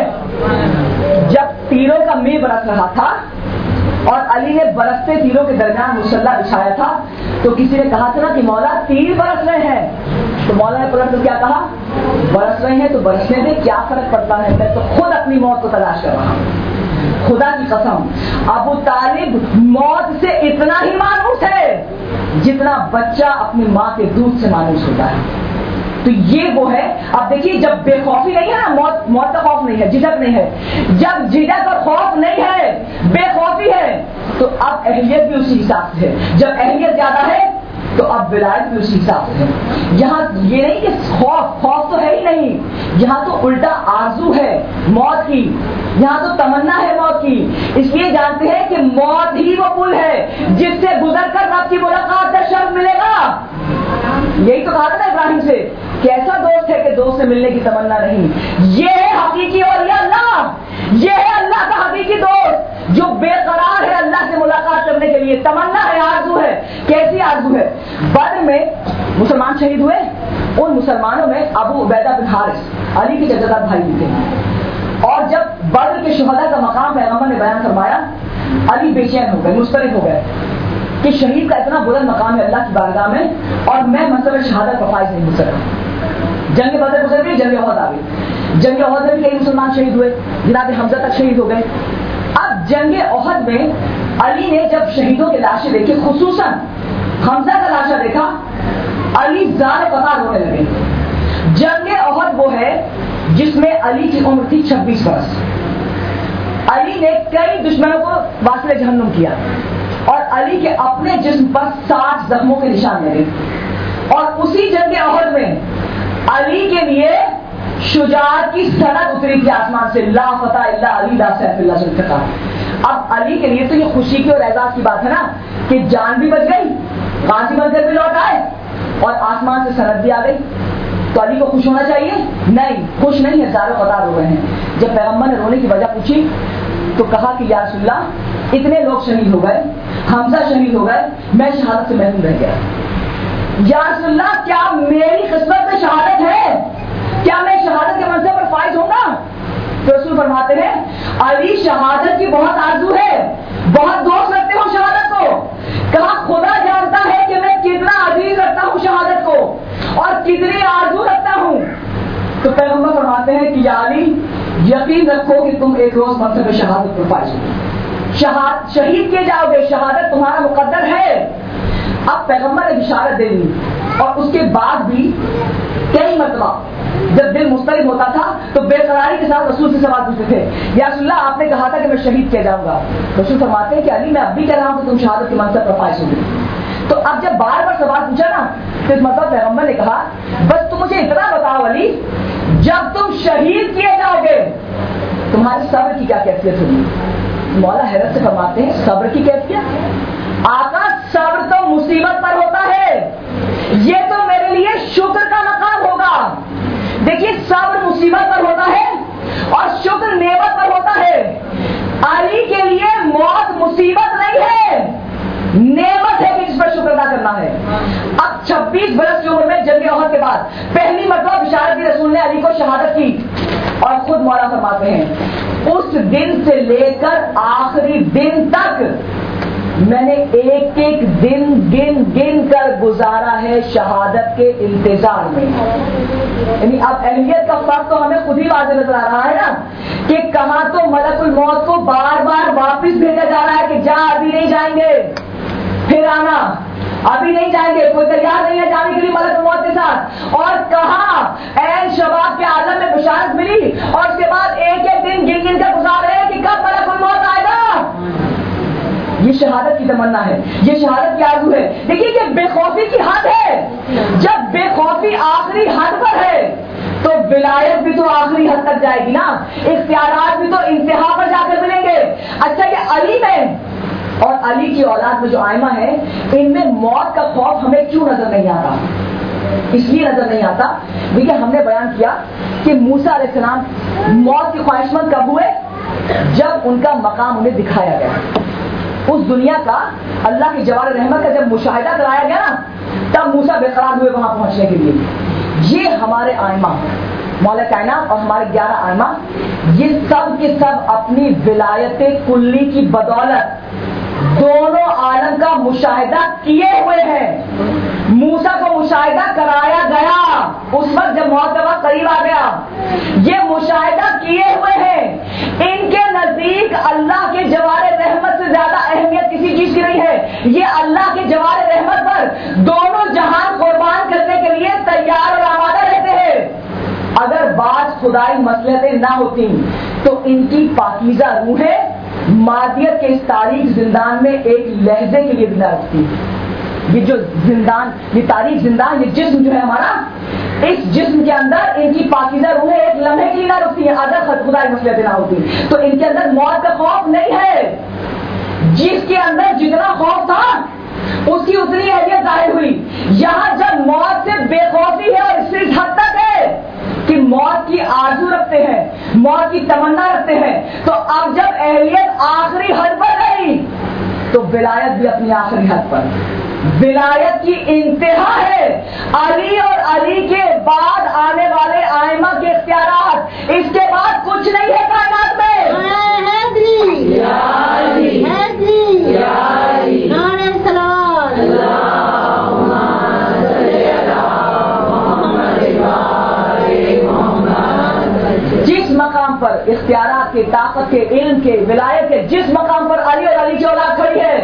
پڑے. جب تیروں کا می برس رہا تھا اور علی نے برستے تیروں کے درمیان مصلی بچھایا تھا تو کسی نے کہا تھا نا کہ مولا تیر برس رہے ہیں, تو مولا نے پلٹ کر کیا کہا, برس رہے ہیں تو برسنے دے, کیا فرق پڑتا ہے, میں تو خود اپنی موت کو تلاش کر رہا ہوں. خدا کی قسم ابو طالب موت سے اتنا ہی مانوس ہے جتنا بچہ اپنی ماں کے دودھ سے مانوس ہوتا ہے. تو یہ وہ ہے. اب دیکھیے جب بے خوفی نہیں ہے نا, موت موت کا خوف نہیں ہے, جھجک نہیں ہے, جب جھجک اور خوف نہیں ہے, بے خوفی ہے, تو اب اہلیت بھی اسی حساب سے ہے. جب اہلیت زیادہ ہے تو اب ولایت بھی اسی حساب سے ہے. یہاں یہ نہیں کہ خوف خوف تو ہے ہی نہیں, یہاں تو الٹا آرزو ہے موت کی, یہاں تو تمنا ہے موت کی. اس لیے جانتے ہیں کہ موت ہی وہ پل ہے جس سے گزر کر رب کی ملاقات کا شرف ملے گا. یہی تو کہا تھا نا ابراہیم سے, کیسا دوست ہے کہ دوست سے ملنے کی تمنا نہیں. یہ ہے حقیقی اولیاء اللہ, یہ ہے اللہ کا حقیقی دوست جو بے قرار ہے اللہ سے ملاقات کرنے کے لیے. تمنا ہے, آرزو ہے. کیسی آرزو ہے؟ بدر میں مسلمان شہید ہوئے, ان مسلمانوں میں ابو عبیدہ بن حارث علی کے جدہ بھائی بھی تھے, اور جب بدر کے شہداء کا مقام پیغمبر نے بیان فرمایا علی بے چین ہو گئے, مضطرب ہو گئے کہ شہید کا اتنا بلند مقام ہے اللہ کی بارگاہ میں اور میں منصب شہادت پر فائز نہیں ہو سکا. جنگ بدر گزر گئی, جنگ احد آ گئی. جنگ احد میں بھی کئی مسلمان شہید ہوئے, جناب حمزہ تک شہید ہو گئے. اب جنگ احد میں علی نے جب شہیدوں کی لاشیں دیکھی، خصوصاً حمزہ کا لاشا دیکھا، علی زار قطار ہونے لگے۔ جنگ احد وہ ہے جس میں علی کی عمر تھی چھبیس برس۔ علی نے کئی دشمنوں کو واصل جہنم کیا اور علی کے اپنے جسم پر ساٹھ زخموں کے نشان لگے، اور اسی جنگ احد میں علی کے لیے شجاعت کی سند اتری تھی آسمان سے، لا فتح الا علی لا سیف اللہ سے انتقام۔ اب علی کے لیے تو یہ خوشی کی اور اعزاز کی بات ہے نا کہ جان بھی بچ گئی، غازی بن کر بھی لوٹ آئے اور آسمان سے سند بھی آ گئی، تو علی کو خوش ہونا چاہیے؟ نہیں، خوش نہیں ہے، زارو قطار ہو گئے ہیں۔ جب پیغمبر نے رونے کی وجہ پوچھی تو کہا کہ یا رسول اللہ اتنے لوگ شہید ہو گئے، حمزہ شہید ہو گئے، میں شہادت سے محروم رہ گیا۔ یا رسول اللہ کیا میری قسمت میں شہادت ہے؟ کیا میں شہادت کے منصب پر فائز ہوں گا؟ تو رسول فرماتے ہیں علی شہادت کی بہت آرزو ہے، بہت دوست رکھتے ہو شہادت کو۔ کہا خدا جانتا ہے کہ میں کتنا عزیز رکھتا ہوں شہادت کو اور کتنی آرزو رکھتا ہوں۔ تو پیغمبر فرماتے ہیں کہ یا علی یقین رکھو کہ تم ایک روز منصب شہادت پر فائز ہو، شہاد شہید کیے جاؤ گے، شہادت تمہارا مقدر ہے۔ اب پیغمبر نے بشارت دے دی اور اس کے بعد بھی کئی مرتبہ جب دل مضطرب ہوتا تھا تو بے قراری کے ساتھ رسول سے سوال پوچھتے تھے، یا رسول اللہ آپ نے کہا تھا کہ میں شہید کیا جاؤں گا۔ رسول فرماتے ہیں کہ علی میں اب بھی کہہ رہا ہوں کہ تم شہادت کے منصب پر فائز ہوگے۔ تو اب جب بار بار سوال پوچھا نا تو اس مطلب پیغمبر نے کہا بس تم مجھے اتنا بتاؤ علی، جب تم شہید کیے جاؤ گے تمہارے صبر کی کیا کیفیت ہوگی؟ مولا حیرت سے فرماتے ہیں صبر کی کیفیت؟ آقا صبر تو مصیبت پر ہوتا ہے، یہ تو میرے لیے شکر کا مقام ہوگا۔ دیکھیے صبر مصیبت پر ہوتا ہے اور شکر نعمت پر ہوتا ہے۔ علی کے لیے موت مصیبت نہیں ہے، نعمت ہے کہ جس پر شکر ادا کرنا ہے۔ اب چھبیس برس کی عمر میں جنگ احد کے بعد پہلی مرتبہ بشارت دی رسول نے علی کو شہادت کی، اور خود مولا فرماتے ہیں اس دن سے لے کر آخری دن تک میں نے ایک ایک دن گن گن کر گزارا ہے شہادت کے انتظار میں۔ یعنی اب اہلیت کا فرق تو ہمیں خود ہی واضح نظر آ رہا ہے نا کہ کہاں تو ملک الموت کو بار بار واپس بھیجا جا رہا ہے کہ جا ابھی نہیں جائیں گے، پھر آنا، ابھی نہیں جائیں گے، کوئی تیار نہیں ہے جانے کے لیے ملک الموت کے ساتھ، اور کہاں عین شباب کے عالم میں بشارت ملی اور اس کے بعد ایک ایک دن گن گن کر گزار رہے ہیں کہ کب ملک الموت آئے گا۔ یہ شہادت کی تمنا ہے، یہ شہادت کی آرزو ہے۔ دیکھیے یہ بے خوفی کی حد ہے، جب بے خوفی آخری حد پر ہے تو ولایت بھی تو آخری حد تک جائے گی نا، اختیارات بھی تو انتہا پر جا کر ملیں گے۔ اچھا یہ علی میں اور علی کی اولاد میں جو آئمہ ہے ان میں موت کا خوف ہمیں کیوں نظر نہیں آتا؟ اس لیے نظر نہیں آتا دیکھیے ہم نے بیان کیا کہ موسیٰ علیہ السلام موت کی خواہش مند کب ہوئے؟ جب ان کا مقام انہیں دکھایا گیا، اس دنیا کا اللہ کی جوار رحمت کا جب مشاہدہ کرایا گیا نا تب موسیٰ بے قرار ہوئے وہاں پہنچنے کے لیے۔ یہ ہمارے آئمہ مولا کائنات اور ہمارے گیارہ آئمہ یہ سب کے سب اپنی ولایت کلی کی بدولت دونوں عالم کا مشاہدہ کیے ہوئے ہیں۔ موسیٰ کو مشاہدہ کرایا گیا اس وقت جب موت کا وقت قریب آ گیا، یہ مشاہدہ کیے ہوئے ہیں۔ ان کے نزدیک اللہ کے جوار رحمت سے زیادہ اہمیت کسی چیز کی نہیں ہے، یہ اللہ کے جوار رحمت پر دونوں جہان قربان کرنے کے لیے تیار اور آمادہ رہتے ہیں۔ اگر بعض خدائی مصلحتیں نہ ہوتی تو ان کی پاکیزہ روحیں مادیت کے اس تاریک زندان میں ایک لہجے کے لیے بھی نہ رکھتی۔ یہ جو زندان، یہ تاریک زندان، یہ جسم جو ہے ہمارا، اس جسم کے اندر ان کی پاکیزہ روحیں ایک لمحے کے لیے نہ رکھتی ہیں اگر خدائی مصلحتیں نہ ہوتی تو ان کے اندر موت کا خوف نہیں ہے۔ جس کے اندر جتنا خوف تھا اس کی اتنی اہمیت ظاہر ہوئی۔ یہاں جب موت سے بے خوفی ہے اور اس سے اس حد تک ہے کہ موت کی آرزو رکھتے ہیں، موت کی تمنا رکھتے ہیں، تو اب جب اہلیت آخری حد پر گئی تو ولایت بھی اپنی آخری حد پر، ولایت کی انتہا ہے۔ علی اور علی کے بعد آنے والے آئمہ کے اختیارات، اس کے بعد کچھ نہیں ہے کائنات میں۔ جس مقام پر اختیارات ذات کے، طاقت کے، علم کے، ولایت کے، جس مقام پر علی اور علی کی اولاد کھڑی ہے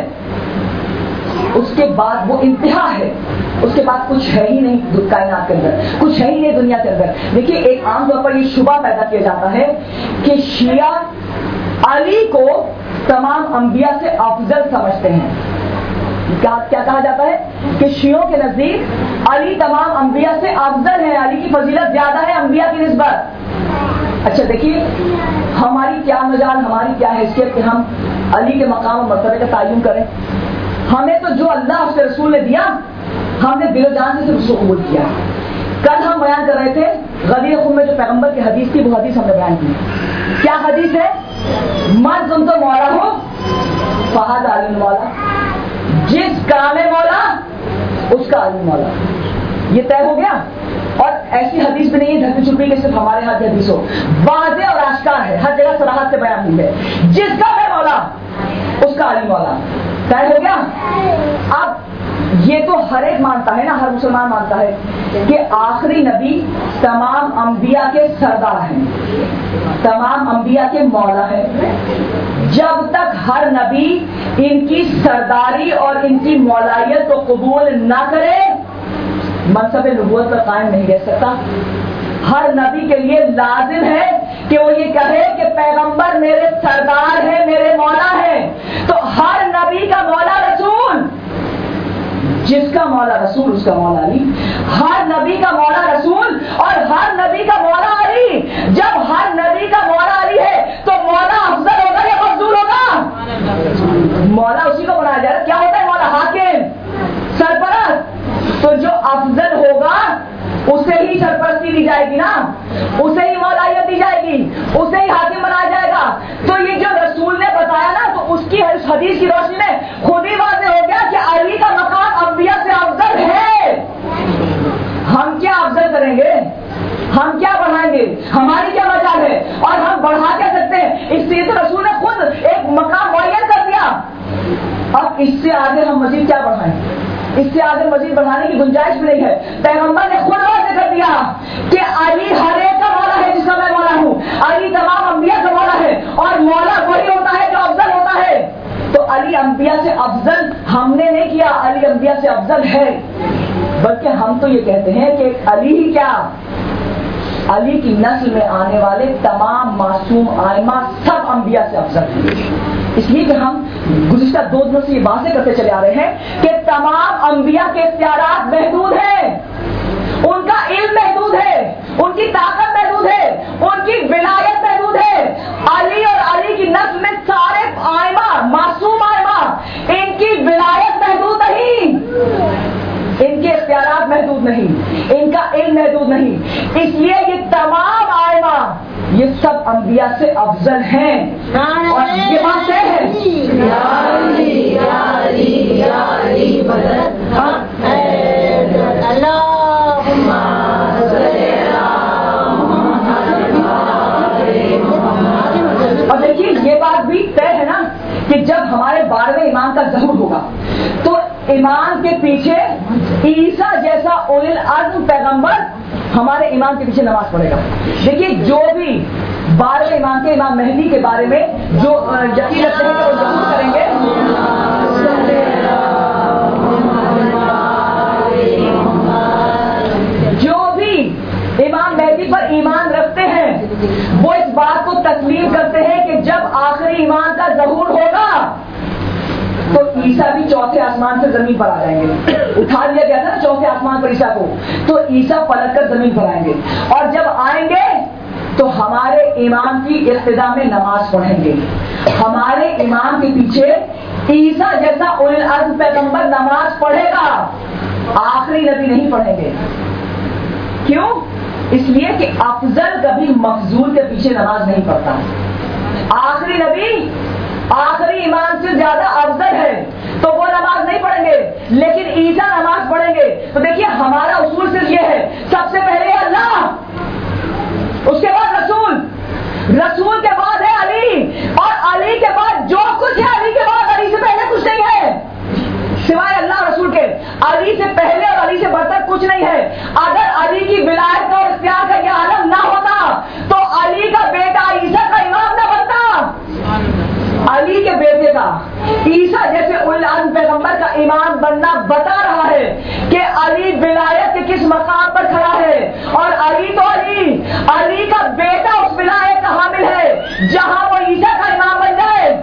اس کے بعد وہ انتہا ہے، اس کے بعد کچھ ہے ہی نہیں کائنات کے اندر، کچھ ہے ہی نہیں دنیا کے اندر۔ دیکھیے ایک عام طور پر یہ شبہ پیدا کیا جاتا ہے کہ شیعہ علی کو تمام انبیاء سے افضل سمجھتے ہیں۔ کیا کہا جاتا ہے کہ شیعوں کے نزدیک علی تمام انبیاء سے افضل ہے، علی کی فضیلت زیادہ ہے انبیاء کی نسبت۔ اچھا دیکھیے ہماری کیا مجال، ہماری کیا حیثیت کہ ہم علی کے مقام اور مرتبے کا تعین کریں؟ ہمیں تو جو اللہ اس کے رسول نے دیا ہم نے دل و جان سے اس کو قبول کیا۔ کل ہم بیان کر رہے تھے غدیر خم میں جو پیغمبر کی حدیث تھی، وہ حدیث ہم نے بیان کی۔ کیا حدیث ہے؟ من تم تو مولا ہو فہد علی مولا، جس کا میں مولا اس کا علی مولا۔ یہ طے ہو گیا۔ اور ایسی حدیث بھی نہیں ہے ڈھکی چھپی کہ صرف ہمارے ہاتھ کی حدیث ہو، واضح اور آشکار ہے، ہر جگہ صراحت سے بیان ہوئی ہے، جس کا میں مولا اس کا علی مولا۔ طے ہو گیا۔ اب یہ تو ہر ایک مانتا ہے نا، ہر مسلمان مانتا ہے کہ آخری نبی تمام انبیاء کے سردار ہیں، تمام انبیاء کے مولا ہیں۔ جب تک ہر نبی ان کی سرداری اور ان کی مولائیت کو قبول نہ کرے منصب نبوت پر قائم نہیں رہ سکتا۔ ہر نبی کے لیے لازم ہے کہ وہ یہ کہے کہ پیغمبر میرے سردار ہیں، میرے مولا ہیں۔ تو ہر نبی کا مولا رسول، جس کا مولا رسول اس کا مولا علی، ہر نبی کا مولا رسول اور ہر نبی کا مولا علی۔ جب ہر نبی کا مولا علی ہے تو مولا افضل ہوگا یا مفضول ہوگا؟ مولا اسی کو بنایا جائے۔ کیا ہوتا ہے مولا؟ حاکم، سرپرست۔ تو جو افضل ہوگا اسے ہی سرپرستی دی جائے گی نا، اسے ہی مولائیت دی جائے گی، اسے ہی حاکم بنایا جائے گا۔ تو یہ جو رسول نے بتایا نا، تو اس کی حدیث کی روشنی میں خود ہی واضح ہو گیا کہ علی کا مقام انبیاء سے افضل ہے۔ ہم کیا افضل کریں گے؟ ہم کیا بڑھائیں گے؟ ہماری کیا مجال ہے؟ اور ہم بڑھا کیا سکتے ہیں؟ اس لیے تو رسول نے خود ایک مقام معین کر دیا۔ اب اس سے آگے ہم مزید کیا بڑھائیں؟ اس سے آگے مزید بڑھانے کی گنجائش بھی نہیں ہے۔ پیغمبر نے خود واضح کر دیا کہ علی ہر ایک کا مولا ہے جس کا میں مولا ہوں، علی تمام انبیاء کا مولا ہے، اور مولا وہی ہوتا ہے جو افضل ہوتا ہے۔ تو علی انبیاء سے افضل ہم نے نہیں کیا، علی انبیاء سے افضل ہے، بلکہ ہم تو یہ کہتے ہیں کہ علی ہی کیا، علی کی نسل میں آنے والے تمام معصوم ائمہ سب انبیاء سے افضل ہیں۔ اس لیے کہ ہم گزشتہ دو دنوں سے یہ باتیں کرتے چلے آ رہے ہیں کہ تمام انبیاء کے اختیارات محدود ہیں، ان کا علم محدود ہے، ان کی طاقت محدود ہے، ان کی ولایت محدود ہے۔ علی اور علی کی نسل میں سارے ائمہ معصوم ائمہ، ان کی ولایت محدود نہیں، ان کے اختیارات محدود نہیں، ان کا علم محدود نہیں۔ اس لیے یہ تمام ائمہ یہ سب انبیاء سے افضل ہیں، اور یہ بات طے ہے۔ اور دیکھیے یہ بات بھی طے ہے نا کہ جب ہمارے بارہویں امام کا ظہور ہوگا تو امام کے پیچھے عیسیٰ جیسا اولو العزم پیغمبر ہمارے امام کے پیچھے نماز پڑھے گا۔ دیکھیے جو بھی بارہویں امام کے امام مہدی کے بارے میں جو یقین رکھتے ہیں کہ وہ ظہور کریں گے، جو بھی امام مہدی پر ایمان رکھتے ہیں وہ اس بات کو تسلیم کرتے ہیں کہ جب آخری امام کا ظہور ہوگا تو عیسیٰ بھی چوتھے آسمان سے زمین پر آ جائیں گے۔ اٹھا لیا گیا تھا نا چوتھے آسمان پر عیسیٰ کو، تو عیسیٰ پلٹ کر زمین پر آئیں گے، اور جب آئیں گے تو ہمارے امام کی ابتدا میں نماز پڑھیں گے، ہمارے امام کے پیچھے عیسیٰ جیسا اولو العزم پیغمبر نماز پڑھے گا، آخری نبی نہیں پڑھیں گے۔ کیوں؟ اس لیے کہ افضل کبھی مفضول کے پیچھے نماز نہیں پڑھتا۔ آخری نبی آخری امام سے زیادہ افضل ہے تو وہ نماز نہیں پڑھیں گے، لیکن عیسیٰ نماز پڑھیں گے۔ تو دیکھیے ہمارا اصول صرف یہ ہے، سب سے پہلے اللہ، اس کے بعد رسول، رسول کے بعد ہے علی، اور علی کے بعد جو کچھ ہے علی کے بعد علی سے پہلے کچھ نہیں ہے سوائے اللہ رسول کے۔ علی سے پہلے اور علی سے بڑھ کر کچھ نہیں ہے۔ اگر علی کی ولایت کا اور اختیار کا یہ عالم نہ ہوتا تو علی کا بیٹا عیسیٰ کا امام نہ بنتا۔ بننا بتا رہا ہے کہ علی ولایت کے کس مقام پر کھڑا ہے، اور علی تو علی علی کا بیٹا اس ولایت کا حامل ہے جہاں وہ عیسیٰ کا امام بن جائے۔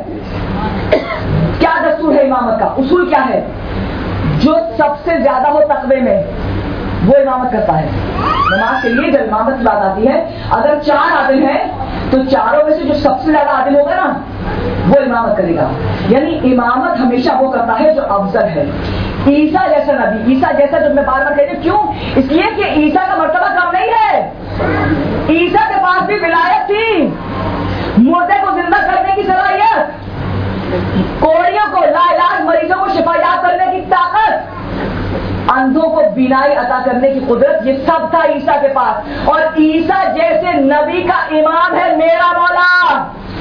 کیا دستور ہے امامت کا؟ اصول کیا ہے؟ جو سب سے زیادہ ہو تقوی میں وہ امامت کرتا ہے۔ نماز کے لیے جب امامت کی بات آتی ہے، اگر چار عادل ہیں تو چاروں میں سے جو سب سے زیادہ عادل ہوگا نا وہ امامت کرے گا، یعنی امامت ہمیشہ وہ کرتا ہے جو افضل ہے۔ عیسیٰ جیسا نبی، عیسیٰ جیسا جو میں بار بار کہتی ہوں، کیوں؟ اس لیے کہ عیسیٰ کا مرتبہ کم نہیں ہے، عیسیٰ کے پاس بھی ولایت تھی، مردے کو زندہ کرنے کی صلاحیت، کوڑیوں کو لا علاج مریضوں کو شفا یاب کرنے کی طاقت، اندھوں کو بینائی عطا کرنے کی قدرت، یہ سب تھا عیسیٰ کے پاس۔ اور عیسیٰ جیسے نبی کا امام ہے میرا مولا،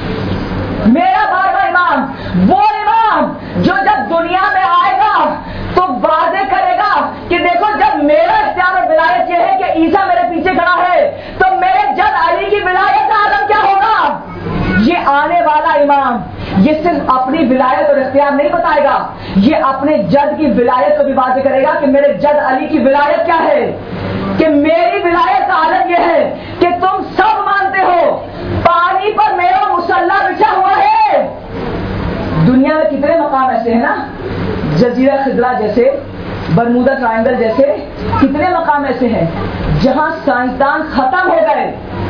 میرا بارہواں امام، وہ امام جو جب دنیا میں آئے گا تو واضح کرے گا کہ دیکھو جب میرا اختیار اور ولایت یہ ہے کہ عیسیٰ میرے پیچھے کھڑا ہے تو میرے جد علی کی ولایت کا عالم کیا ہوگا۔ یہ آنے والا امام یہ صرف اپنی ولایت اور اختیار نہیں بتائے گا، یہ اپنے جد کی ولایت کو بھی واضح کرے گا کہ میرے جد علی کی ولایت کیا ہے، کہ میری ولایت کا عالم یہ ہے کہ تم سب مانتے ہو پانی پر میرا مسلح بچھا ہوا ہے۔ دنیا میں کتنے مقام ایسے ہیں نا، جزیرہ خضرا جیسے، برمودا ٹرائنگل جیسے کتنے مقام ایسے ہیں جہاں سائنسدان ختم ہو گئے،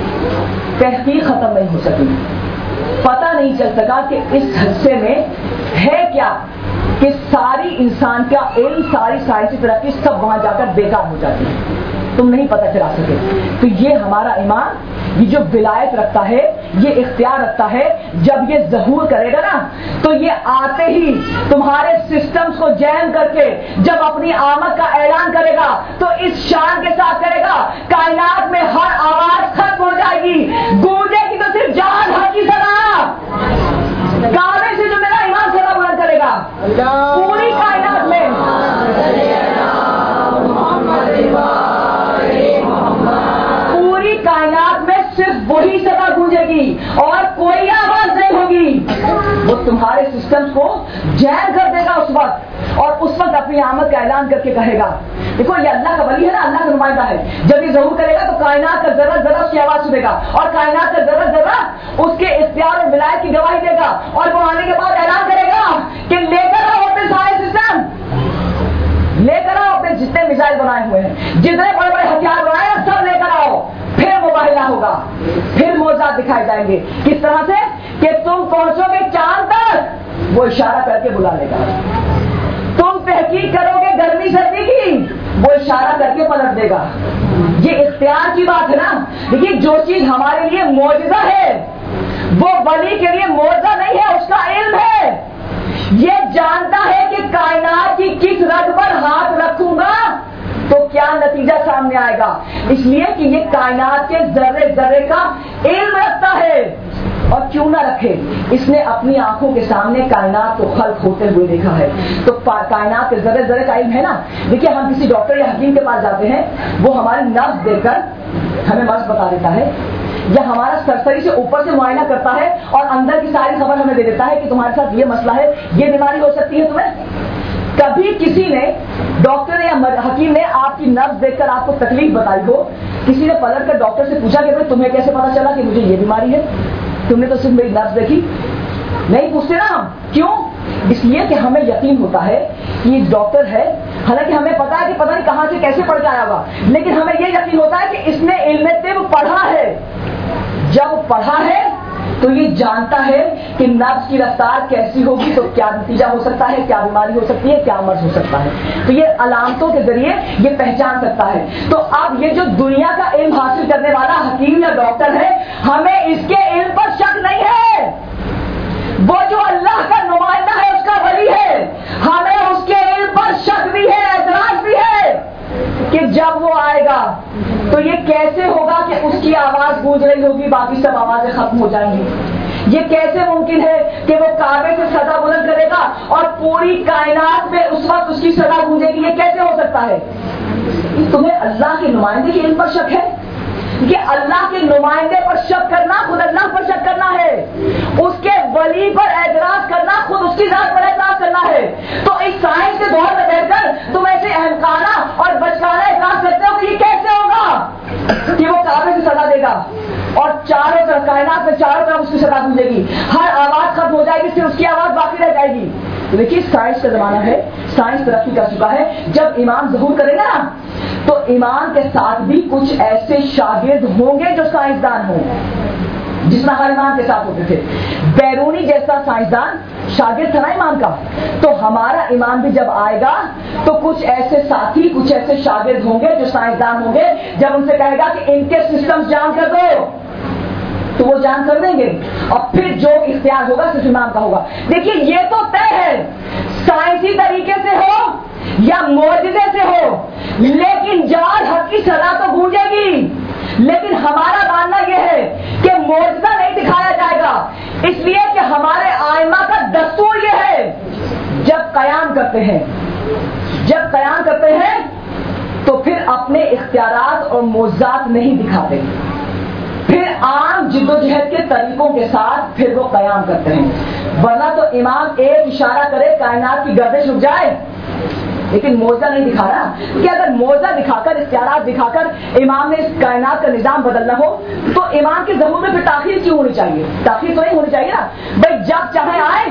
تحقیق ختم نہیں ہو سکی، پتہ نہیں چل سکا کہ اس حصے میں ہے کیا، کہ ساری انسان کا علم، ساری سائنسی ترقی سب وہاں جا کر بیکار ہو جاتی ہے، تم نہیں پتہ چلا سکے۔ تو یہ ہمارا امام یہ جو ولایت رکھتا ہے، یہ اختیار رکھتا ہے، جب یہ ظہور کرے گا نا تو یہ آتے ہی تمہارے سسٹمز کو جیم کر کے جب اپنی آمد کا اعلان کرے گا تو اس شان کے ساتھ کرے گا، کائنات میں ہر آواز ختم ہو جائے گی، گونجے گی تو صرف جان حق کی صدا، کعبے سے جو میرا امام صدا بلند کرے گا پوری کائنات میں، پوری کائنات میں صرف وہی صدا گونجے گی اور کوئی آواز نہیں ہوگی، وہ تمہارے سسٹمز کو جیم کر دے گا اس وقت، اور اس وقت اپنی آمد کا اعلان کر کے کہے گا، دیکھو یہ اللہ کا ولی ہے نا، اللہ کا نمائندہ ہے، جب یہ ظہور کرے گا تو کائنات کا ذرہ ذرہ اس کی آواز سنے گا، اور کائنات کا ذرہ ذرہ اس کے اختیار اور ولایت کی گواہی دے گا، اور وہ آنے کے بعد اعلان کرے گا کہ لے کر آؤ اپنے سارے سسٹم، لے کر آؤ اپنے جتنے میزائل بنائے ہوئے ہیں، جتنے بڑے بڑے ہتھیار بنائے ہیں سب لے کر آؤ، پھر مباہلہ ہوگا، پھر معجزات دکھائے جائیں گے، کس طرح سے کہ تم پہنچو گے چاند تک، وہ اشارہ کر کے بلا لے گا، تم تحقیق کرو گے گرمی سردی کی، وہ اشارہ کر کے پلٹ دے گا۔ یہ اختیار کی بات ہے نا، لیکن جو چیز ہمارے لیے معجزہ ہے وہ ولی کے لیے معجزہ نہیں ہے، اس کا علم ہے، یہ جانتا ہے کہ کائنات کی کس رگ پر ہاتھ رکھوں گا تو کیا نتیجہ سامنے آئے گا، اس لیے کہ یہ کائنات کے ذرے ذرے کا علم رکھتا ہے، اور کیوں نہ رکھے، اس نے اپنی آنکھوں کے سامنے کائنات کو خلق ہوتے ہوئے دیکھا ہے، تو کائنات کے ذرے ذرے کا علم ہے نا۔ دیکھیے ہم کسی ڈاکٹر یا حکیم کے پاس جاتے ہیں، وہ ہماری نبض دیکھ کر ہمیں مرض بتا دیتا ہے، یا ہمارا سرسری سے اوپر سے معائنہ کرتا ہے اور اندر کی ساری خبر ہمیں دے دیتا ہے کہ تمہارے ساتھ یہ مسئلہ ہے، یہ بیماری ہو سکتی ہے تمہیں۔ کبھی کسی نے ڈاکٹر یا حکیم نے آپ کی نبض دیکھ کر آپ کو تکلیف بتائی ہو، کسی نے پلٹ کر ڈاکٹر سے پوچھا کہ بھائی تمہیں کیسے پتا چلا کہ مجھے یہ بیماری ہے، تم نے تو صرف میری نبض دیکھی؟ نہیں پوچھتے نا ہم، کیوں؟ اس لیے کہ ہمیں یقین ہوتا ہے کہ یہ ڈاکٹر ہے، حالانکہ ہمیں پتا ہے کہ پتہ نہیں کہاں سے کیسے پڑھ کے آیا ہوگا، لیکن ہمیں یہ یقین ہوتا ہے کہ اس نے علم طب پڑھا ہے، جب پڑھا ہے تو یہ جانتا ہے کہ نبض کی رفتار کیسی ہوگی تو کیا نتیجہ ہو سکتا ہے، کیا بیماری ہو سکتی ہے، کیا مرض ہو سکتا ہے، تو یہ علامتوں کے ذریعے یہ پہچان سکتا ہے۔ تو اب یہ جو دنیا کا علم حاصل کرنے والا حکیم یا ڈاکٹر ہے، ہمیں اس کے علم پر شک نہیں ہے، وہ جو اللہ کا نمائندہ ہے، اس کا ولی ہے، ہمیں اس کے علم پر شک بھی ہے، اعتراض بھی ہے کہ جب وہ آئے گا تو یہ کیسے ہوگا کہ اس کی آواز گونج رہی ہوگی، باقی سب آوازیں ختم ہو جائیں گی، یہ کیسے ممکن ہے کہ وہ کعبے سے صدا بلند کرے گا اور پوری کائنات میں اس وقت اس کی صدا گونجے گی، یہ کیسے ہو سکتا ہے؟ تمہیں اللہ کے نمائندے کے علم پر شک ہے؟ کہ اللہ کے نمائندے پر شک کرنا خود اللہ پر شک کرنا ہے، اس کے ولی پر اعتراض کرنا خود اس کی ذات پر اعتراض کرنا ہے. تو اس سائنس کے دور میں بیٹھ کر تم ایسے احمقانہ اور بچکانہ اعتراض کرتے ہو کہ یہ کیسے ہوگا کہ وہ کعبے سے سزا دے گا اور چاروں طرف کائنات میں چاروں طرف اس کی سزا گونجے گی، ہر آواز ختم ہو جائے گی، صرف اس کی آواز باقی رہ جائے گی. دیکھیے سائنس کا زمانہ ہے، سائنس ترقی کر چکا ہے. جب امام ظہور کرے گا نا تو امام کے ساتھ بھی کچھ ایسے شاگرد ہوں گے جو سائنسدان ہوں، جس میں ہر امام کے ساتھ ہوتے تھے. بیرونی جیسا سائنسدان شاگرد تھا نا امام کا، تو ہمارا امام بھی جب آئے گا تو کچھ ایسے ساتھی کچھ ایسے شاگرد ہوں گے جو سائنسدان ہوں گے. جب ان سے کہے گا کہ ان کے سسٹم جام کر دو تو وہ جان کر دیں گے، اور پھر جو اختیار ہوگا صرف امام کا ہوگا. دیکھیے یہ تو طے ہے سائنسی طریقے سے ہو یا معجزے سے ہو، لیکن جال حق کی سزا تو گونجے گی. لیکن ہمارا ماننا یہ ہے کہ معجزہ نہیں دکھایا جائے گا، اس لیے کہ ہمارے آئمہ کا دستور یہ ہے جب قیام کرتے ہیں جب قیام کرتے ہیں تو پھر اپنے اختیارات اور معجزات نہیں دکھاتے، پھر عام جد و جہد کے طریقوں کے ساتھ پھر وہ قیام کرتے ہیں. ورنہ تو امام ایک اشارہ کرے کائنات کی گردش رک جائے، لیکن معجزہ نہیں دکھا رہا. کہ اگر معجزہ دکھا کر اختیارات دکھا کر امام نے اس کائنات کا نظام بدلنا ہو تو امام کے ظہور میں پھر تاخیر کیوں ہونی چاہیے؟ تاخیر تو نہیں ہونی چاہیے نا بھائی، جب چاہے آئے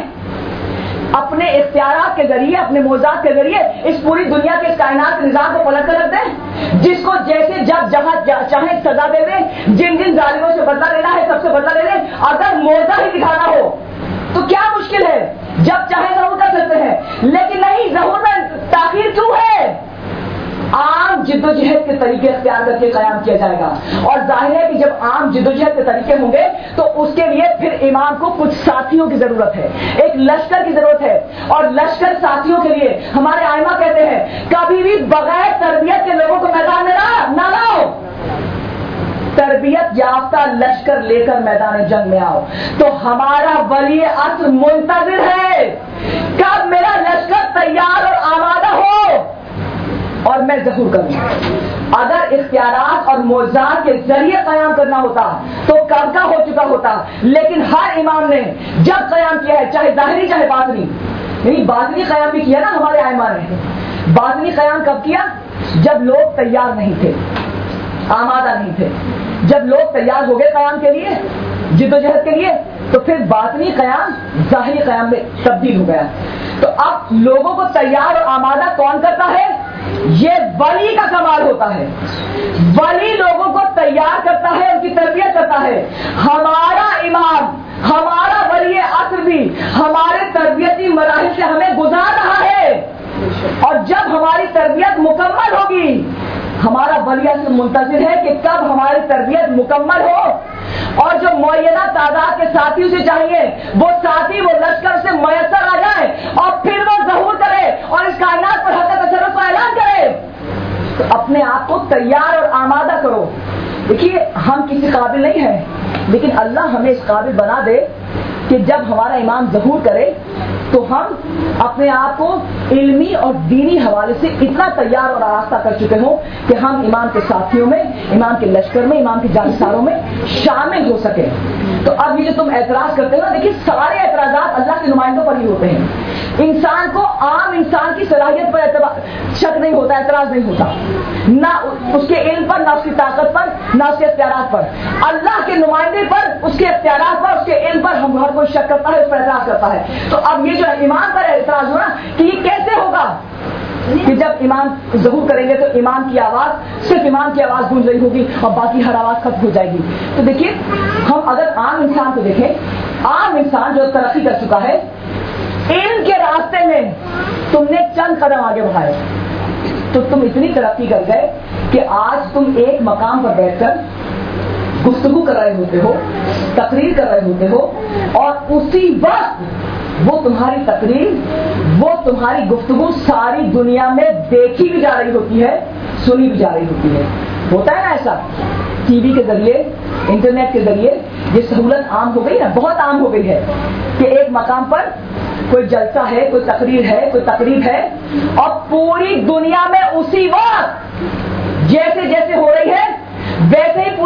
اپنے اختیارات کے ذریعے اپنے معجزات کے ذریعے اس پوری دنیا کے اس کائنات کے نظام کو پلٹ کر رکھ دیں، جس کو جیسے جب جہاں چاہے سزا دے دیں، جن جن ظالموں سے بدلہ لینا ہے سب سے بدلہ لے لیں. اگر معجزہ ہی دکھانا ہو تو کیا مشکل ہے، جب چاہے ظہور کر سکتے ہیں. لیکن نہیں، ظہور میں تاخیر کیوں ہے؟ عام جد و جہد کے طریقے اختیار کر کے قیام کیا جائے گا. اور ظاہر ہے کہ جب عام جد و جہد کے طریقے ہوں گے تو اس کے لیے پھر امام کو کچھ ساتھیوں کی ضرورت ہے، ایک لشکر کی ضرورت ہے. اور لشکر ساتھیوں کے لیے ہمارے آئمہ کہتے ہیں کبھی بھی بغیر تربیت کے لوگوں کو میدان میں نہ لاؤ، تربیت یافتہ لشکر لے کر میدان جنگ میں آؤ. تو ہمارا ولی عصر منتظر ہے کب میرا لشکر تیار اور آمادہ ہو اور میں ظہور کروں. اگر اختیارات اور معجزات کے ذریعے قیام کرنا ہوتا تو کب کا ہو چکا ہوتا. لیکن ہر امام نے جب قیام کیا ہے، چاہے ظاہری چاہے باطنی، یعنی باطنی قیام بھی کیا نا ہمارے ائمہ نے. باطنی قیام کب کیا؟ جب لوگ تیار نہیں تھے، آمادہ نہیں تھے. جب لوگ تیار ہو گئے قیام کے لیے، جد و جہد کے لیے، تو پھر باطنی قیام ظاہری قیام میں تبدیل ہو گیا. تو اب لوگوں کو تیار اور آمادہ کون کرتا ہے؟ یہ ولی کا کمال ہوتا ہے. ولی لوگوں کو تیار کرتا ہے، ان کی تربیت کرتا ہے. ہمارا امام، ہمارا ولی عصر بھی ہمارے تربیتی مراحل سے ہمیں گزار رہا ہے. اور جب ہماری تربیت مکمل ہوگی، ہمارا ولی عصر منتظر ہے کہ کب ہماری تربیت مکمل ہو اور جو معینہ تعداد کے ساتھیوں سے چاہیے وہ ساتھی وہ لشکر سے میسر آ جائے اور پھر وہ ظہور کرے اور اس کائنات پر حق تصرف کا اعلان کرے. تو اپنے آپ کو تیار اور آمادہ کرو. دیکھیے ہم کسی قابل نہیں ہیں، لیکن اللہ ہمیں اس قابل بنا دے کہ جب ہمارا امام ظہور کرے تو ہم اپنے آپ کو علمی اور دینی حوالے سے اتنا تیار اور آراستہ کر چکے ہوں کہ ہم امام کے ساتھیوں میں، امام کے لشکر میں، امام کے جانساروں میں شامل ہو سکیں. تو اب یہ جو تم اعتراض کرتے ہو نا، دیکھیے سارے اعتراضات اللہ کے نمائندوں پر ہی ہوتے ہیں. انسان کو، عام انسان کی صلاحیت پر شک نہیں ہوتا، اعتراض نہیں ہوتا، نہ اس کے علم پر، نہ اس کی طاقت پر، نہ اس کے اختیارات پر. اللہ کے نمائندے پر، اس کے اختیارات پر، اس کے علم پر ہم ہر کوئی شک کرتا ہے، اس پر اعتراض کرتا ہے. تو اب یہ جو امام پر اعتراض ہوا کہ یہ کیسے ہوگا کہ جب امام ظہور کریں گے تو امام کی آواز، صرف امام کی آواز گونج رہی ہوگی اور باقی ہر آواز ختم ہو جائے گی. تو دیکھیے ہم اگر عام انسان کو دیکھیں، عام انسان جو ترقی کر چکا ہے، علم کے راستے میں تم نے چند قدم آگے بڑھائے تو تم اتنی ترقی کر گئے کہ آج تم ایک مقام پر بیٹھ کر گفتگو کر رہے ہوتے ہو، تقریر کر رہے ہوتے ہو، اور اسی وقت وہ تمہاری تقریر، وہ تمہاری گفتگو ساری دنیا میں دیکھی بھی جا رہی ہوتی ہے، سنی بھی جا رہی ہوتی ہے. ہوتا ہے نا ایسا؟ ٹی وی کے ذریعے، انٹرنیٹ کے ذریعے یہ سہولت عام ہو گئی نا، بہت عام ہو گئی ہے کہ ایک مقام پر کوئی جلسہ ہے، کوئی تقریر ہے، کوئی تقریب ہے، اور پوری دنیا میں اسی وقت جیسے جیسے ہو رہی ہے ویسے ہی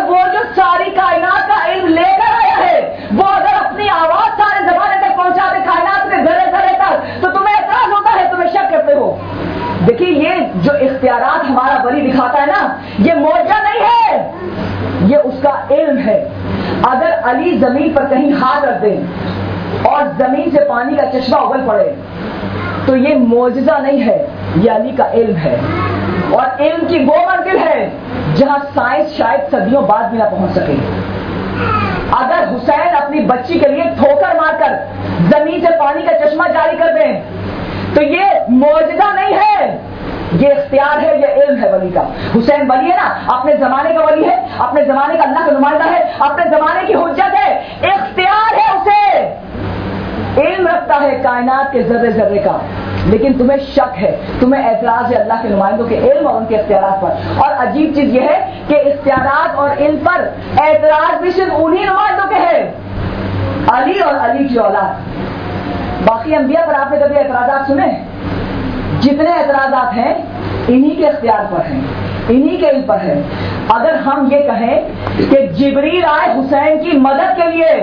وہ جو ساری کائنات کا علم لے کر آیا ہے وہ اگر اپنی آواز سارے زمانے تک پہنچا دے کائنات میں ذرے ذرے تک تو تمہیں اعتراض ہوتا ہے, تمہیں شک کرتے ہو. دیکھیے یہ جو اختیارات ہمارا ولی دکھاتا ہے نا یہ معجزہ نہیں ہے, یہ اس کا علم ہے. اگر علی زمین پر کہیں ہاتھ رکھ دیں اور زمین سے پانی کا چشمہ اگل پڑے تو یہ معجزہ نہیں ہے, یہ علی کا علم ہے. اور علم کی وہ منزل ہے جہاں سائنس شاید صدیوں بعد بھی نہ پہنچ سکے. اگر حسین اپنی بچی کے لیے ٹھوکر مار کر زمین سے پانی کا چشمہ جاری کر دیں تو یہ معجزہ نہیں ہے, یہ اختیار ہے, یہ علم ہے ولی کا. حسین ولی ہے نا, اپنے زمانے کا ولی ہے, اپنے زمانے کا اللہ کا نمائندہ ہے, اپنے زمانے کی حجت ہے, اختیار ہے, اسے علم رکھتا ہے کائنات کے ذرے ذرے کا. لیکن تمہیں شک ہے, تمہیں اعتراض ہے اللہ کے نمائندوں کے علم اور ان کے اختیارات پر. اور عجیب چیز یہ ہے کہ اختیارات اور علم پر اعتراض بھی صرف انہی نمائندوں کے ہیں, علی اور علی کی اولاد. باقی انبیاء پر آپ نے کبھی اعتراضات سنے؟ جتنے اعتراضات ہیں انہی کے اختیار پر ہیں, انہی کے علم پر ہے. اگر ہم یہ کہیں کہ جبریل آئے حسین کی مدد کے لیے,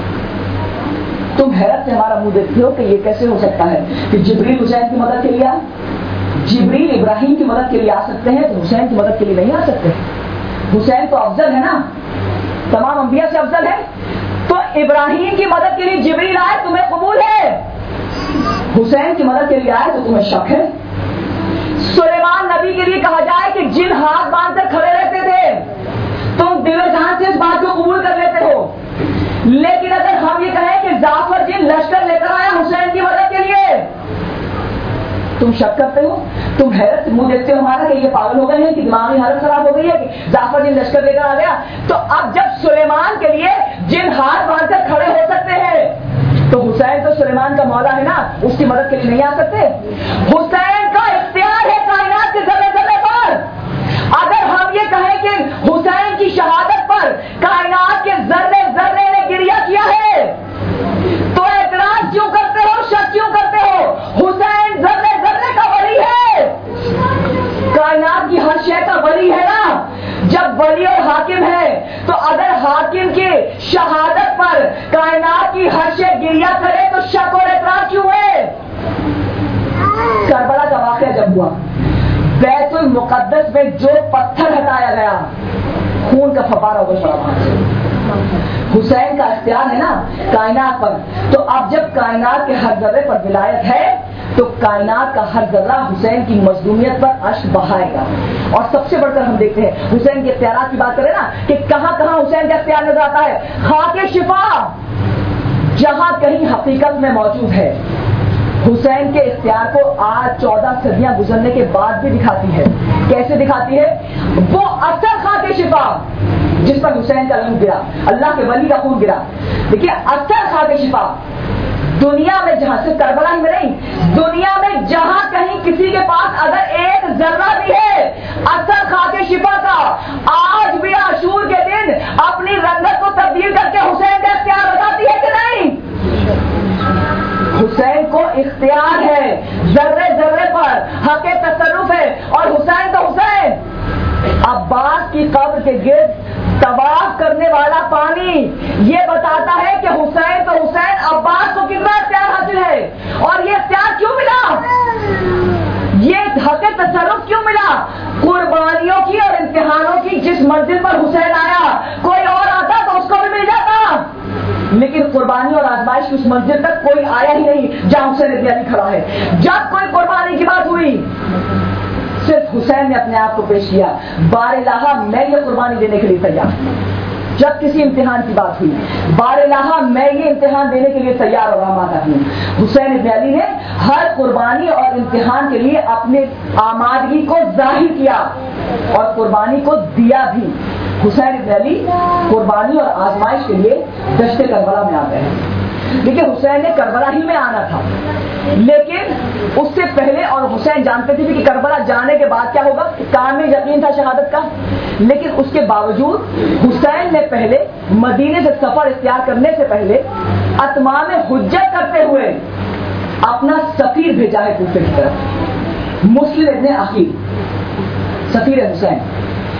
تم حیرت سے ہمارا منہ دیکھتے ہو کہ یہ کیسے ہو سکتا ہے کہ جبریل حسین کی مدد کے لیے آئے. جبریل ابراہیم کی مدد کے لیے آ سکتے ہیں تو حسین کی مدد کے لیے نہیں آ سکتے. حسین تو افضل ہے نا, تمام انبیاء سے افضل ہے, تو ابراہیم کی مدد کے لیے جبریل آئے تمہیں قبول ہے, حسین کی مدد کے لیے آئے تو تمہیں شک ہے. سلیمان نبی کے لیے کہا جائے کہ جن ہاتھ باندھ کر کھڑے رہتے تھے تم دل و جان سے اس بات کو قبول کر لیتے ہو. لیکن اگر ہم یہ کہیں کہ جعفر جن لشکر لے کر آیا حسین کی مدد کے لیے, تم شک کرتے ہو, تم حیرت سے منہ دیکھتے ہو ہمارا کہ یہ پاگل ہو گئے ہیں کہ دماغی حالت خراب ہو گئی ہے کہ جعفر جن لشکر لے کر آ گیا. تو اب جب سلیمان کے لیے جن ہاتھ باندھ کر کھڑے ہو سکتے ہیں تو حسین تو سلیمان کا مولا ہے نا, اس کی مدد کے لیے نہیں آ سکتے. حسین کا اختیار ہے کائنات کے ذرے ذرے پر. اگر ہم یہ کہیں کہ حسین کی شہادت پر کائنات کے ذرے ذرے نے گریہ کیا ہے تو اعتراض کیوں کرتے ہو, شک کیوں کرتے ہو؟ حسین ذرے ذرے کا ولی ہے, کائنات کی ہر شے کا ولی ہے نا. جب ولی اور حاکم ہے تو اگر حاکم کی شہادت پر کائنات کی ہر شے گریہ کرے تو شک اور اعتراض کیوں ہے؟ کربلا کا واقعہ جب ہوا, بیت المقدس میں جو پتھر ہٹایا گیا خون کا فوارہ ہو گیا وہاں سے. حسین کا اختیار ہے نا کائنات پر, تو اب جب کائنات کے ہر ذرے پر ولایت ہے تو کائنات کا ہر ذرہ حسین کی مظلومیت پر اشک بہائے گا. اور سب سے بڑھ کر ہم دیکھتے ہیں حسین کے اختیارات کی بات کریں نا کہ کہاں کہاں حسین کا اختیار نظر آتا ہے. خاک شفا جہاں کہیں حقیقت میں موجود ہے, حسین کے اختیار کو آج چودہ صدیاں گزرنے کے بعد بھی دکھاتی ہے. کیسے دکھاتی ہے؟ وہ اثر خاک شفا جس پر حسین کا خون گرا, اللہ کے ولی کا خون گرا. دیکھیے اثر خاک شفا دنیا میں جہاں سے کربلا ہی میں نہیں, دنیا میں جہاں کہیں کسی کے پاس اگر ایک ذرہ بھی ہے اثر خاک شفا کا, آج بھی عاشور کے دن اپنی رنگت کو تبدیل کر کے حسین کا اختیار بتاتی ہے کہ نہیں؟ حسین کو اختیار ہے ذرے ذرے پر, حق تصرف ہے. اور حسین تو حسین عباس کی قبر کے گرد طواف کرنے والا پانی یہ بتاتا ہے کہ حسین تو حسین, عباس کو کتنا اختیار حاصل ہے. اور یہ اختیار کیوں ملا, یہ حق تصرف کیوں ملا؟ قربانیوں کی اور امتحانوں کی جس منزل پر حسین آیا کوئی اور آتا تو اس کو بھی مل جاتا, لیکن قربانی اور آزمائش کی اس منزل تک کوئی آیا ہی نہیں جہاں حسین ابن علی کھڑا ہے. جب کوئی قربانی کی بات ہوئی صرف حسین نے اپنے آپ کو پیش کیا, بار الہ میں یہ قربانی دینے کے لیے تیار. جب کسی امتحان کی بات ہوئی, بار الہ میں یہ امتحان دینے کے لیے تیار اور آمادہ ہوں. حسین ابن علی نے ہر قربانی اور امتحان کے لیے اپنے آمادگی کو ظاہر کیا اور قربانی کو دیا بھی. حسین ابن علی قربانی اور آزمائش کے لیے دشت کربلا میں آتے ہیں. دیکھیے حسین نے کربلا ہی میں آنا تھا, لیکن اس سے پہلے, اور حسین جانتے تھے کہ کربلا جانے کے بعد کیا ہوگا, کامل یقین تھا شہادت کا, لیکن اس کے باوجود حسین نے پہلے مدینے سے سفر اختیار کرنے سے پہلے اتمام حجت کرتے ہوئے اپنا سفیر بھیجا ہے کوفے کی طرف, مسلم ابن عقیل سفیر حسین.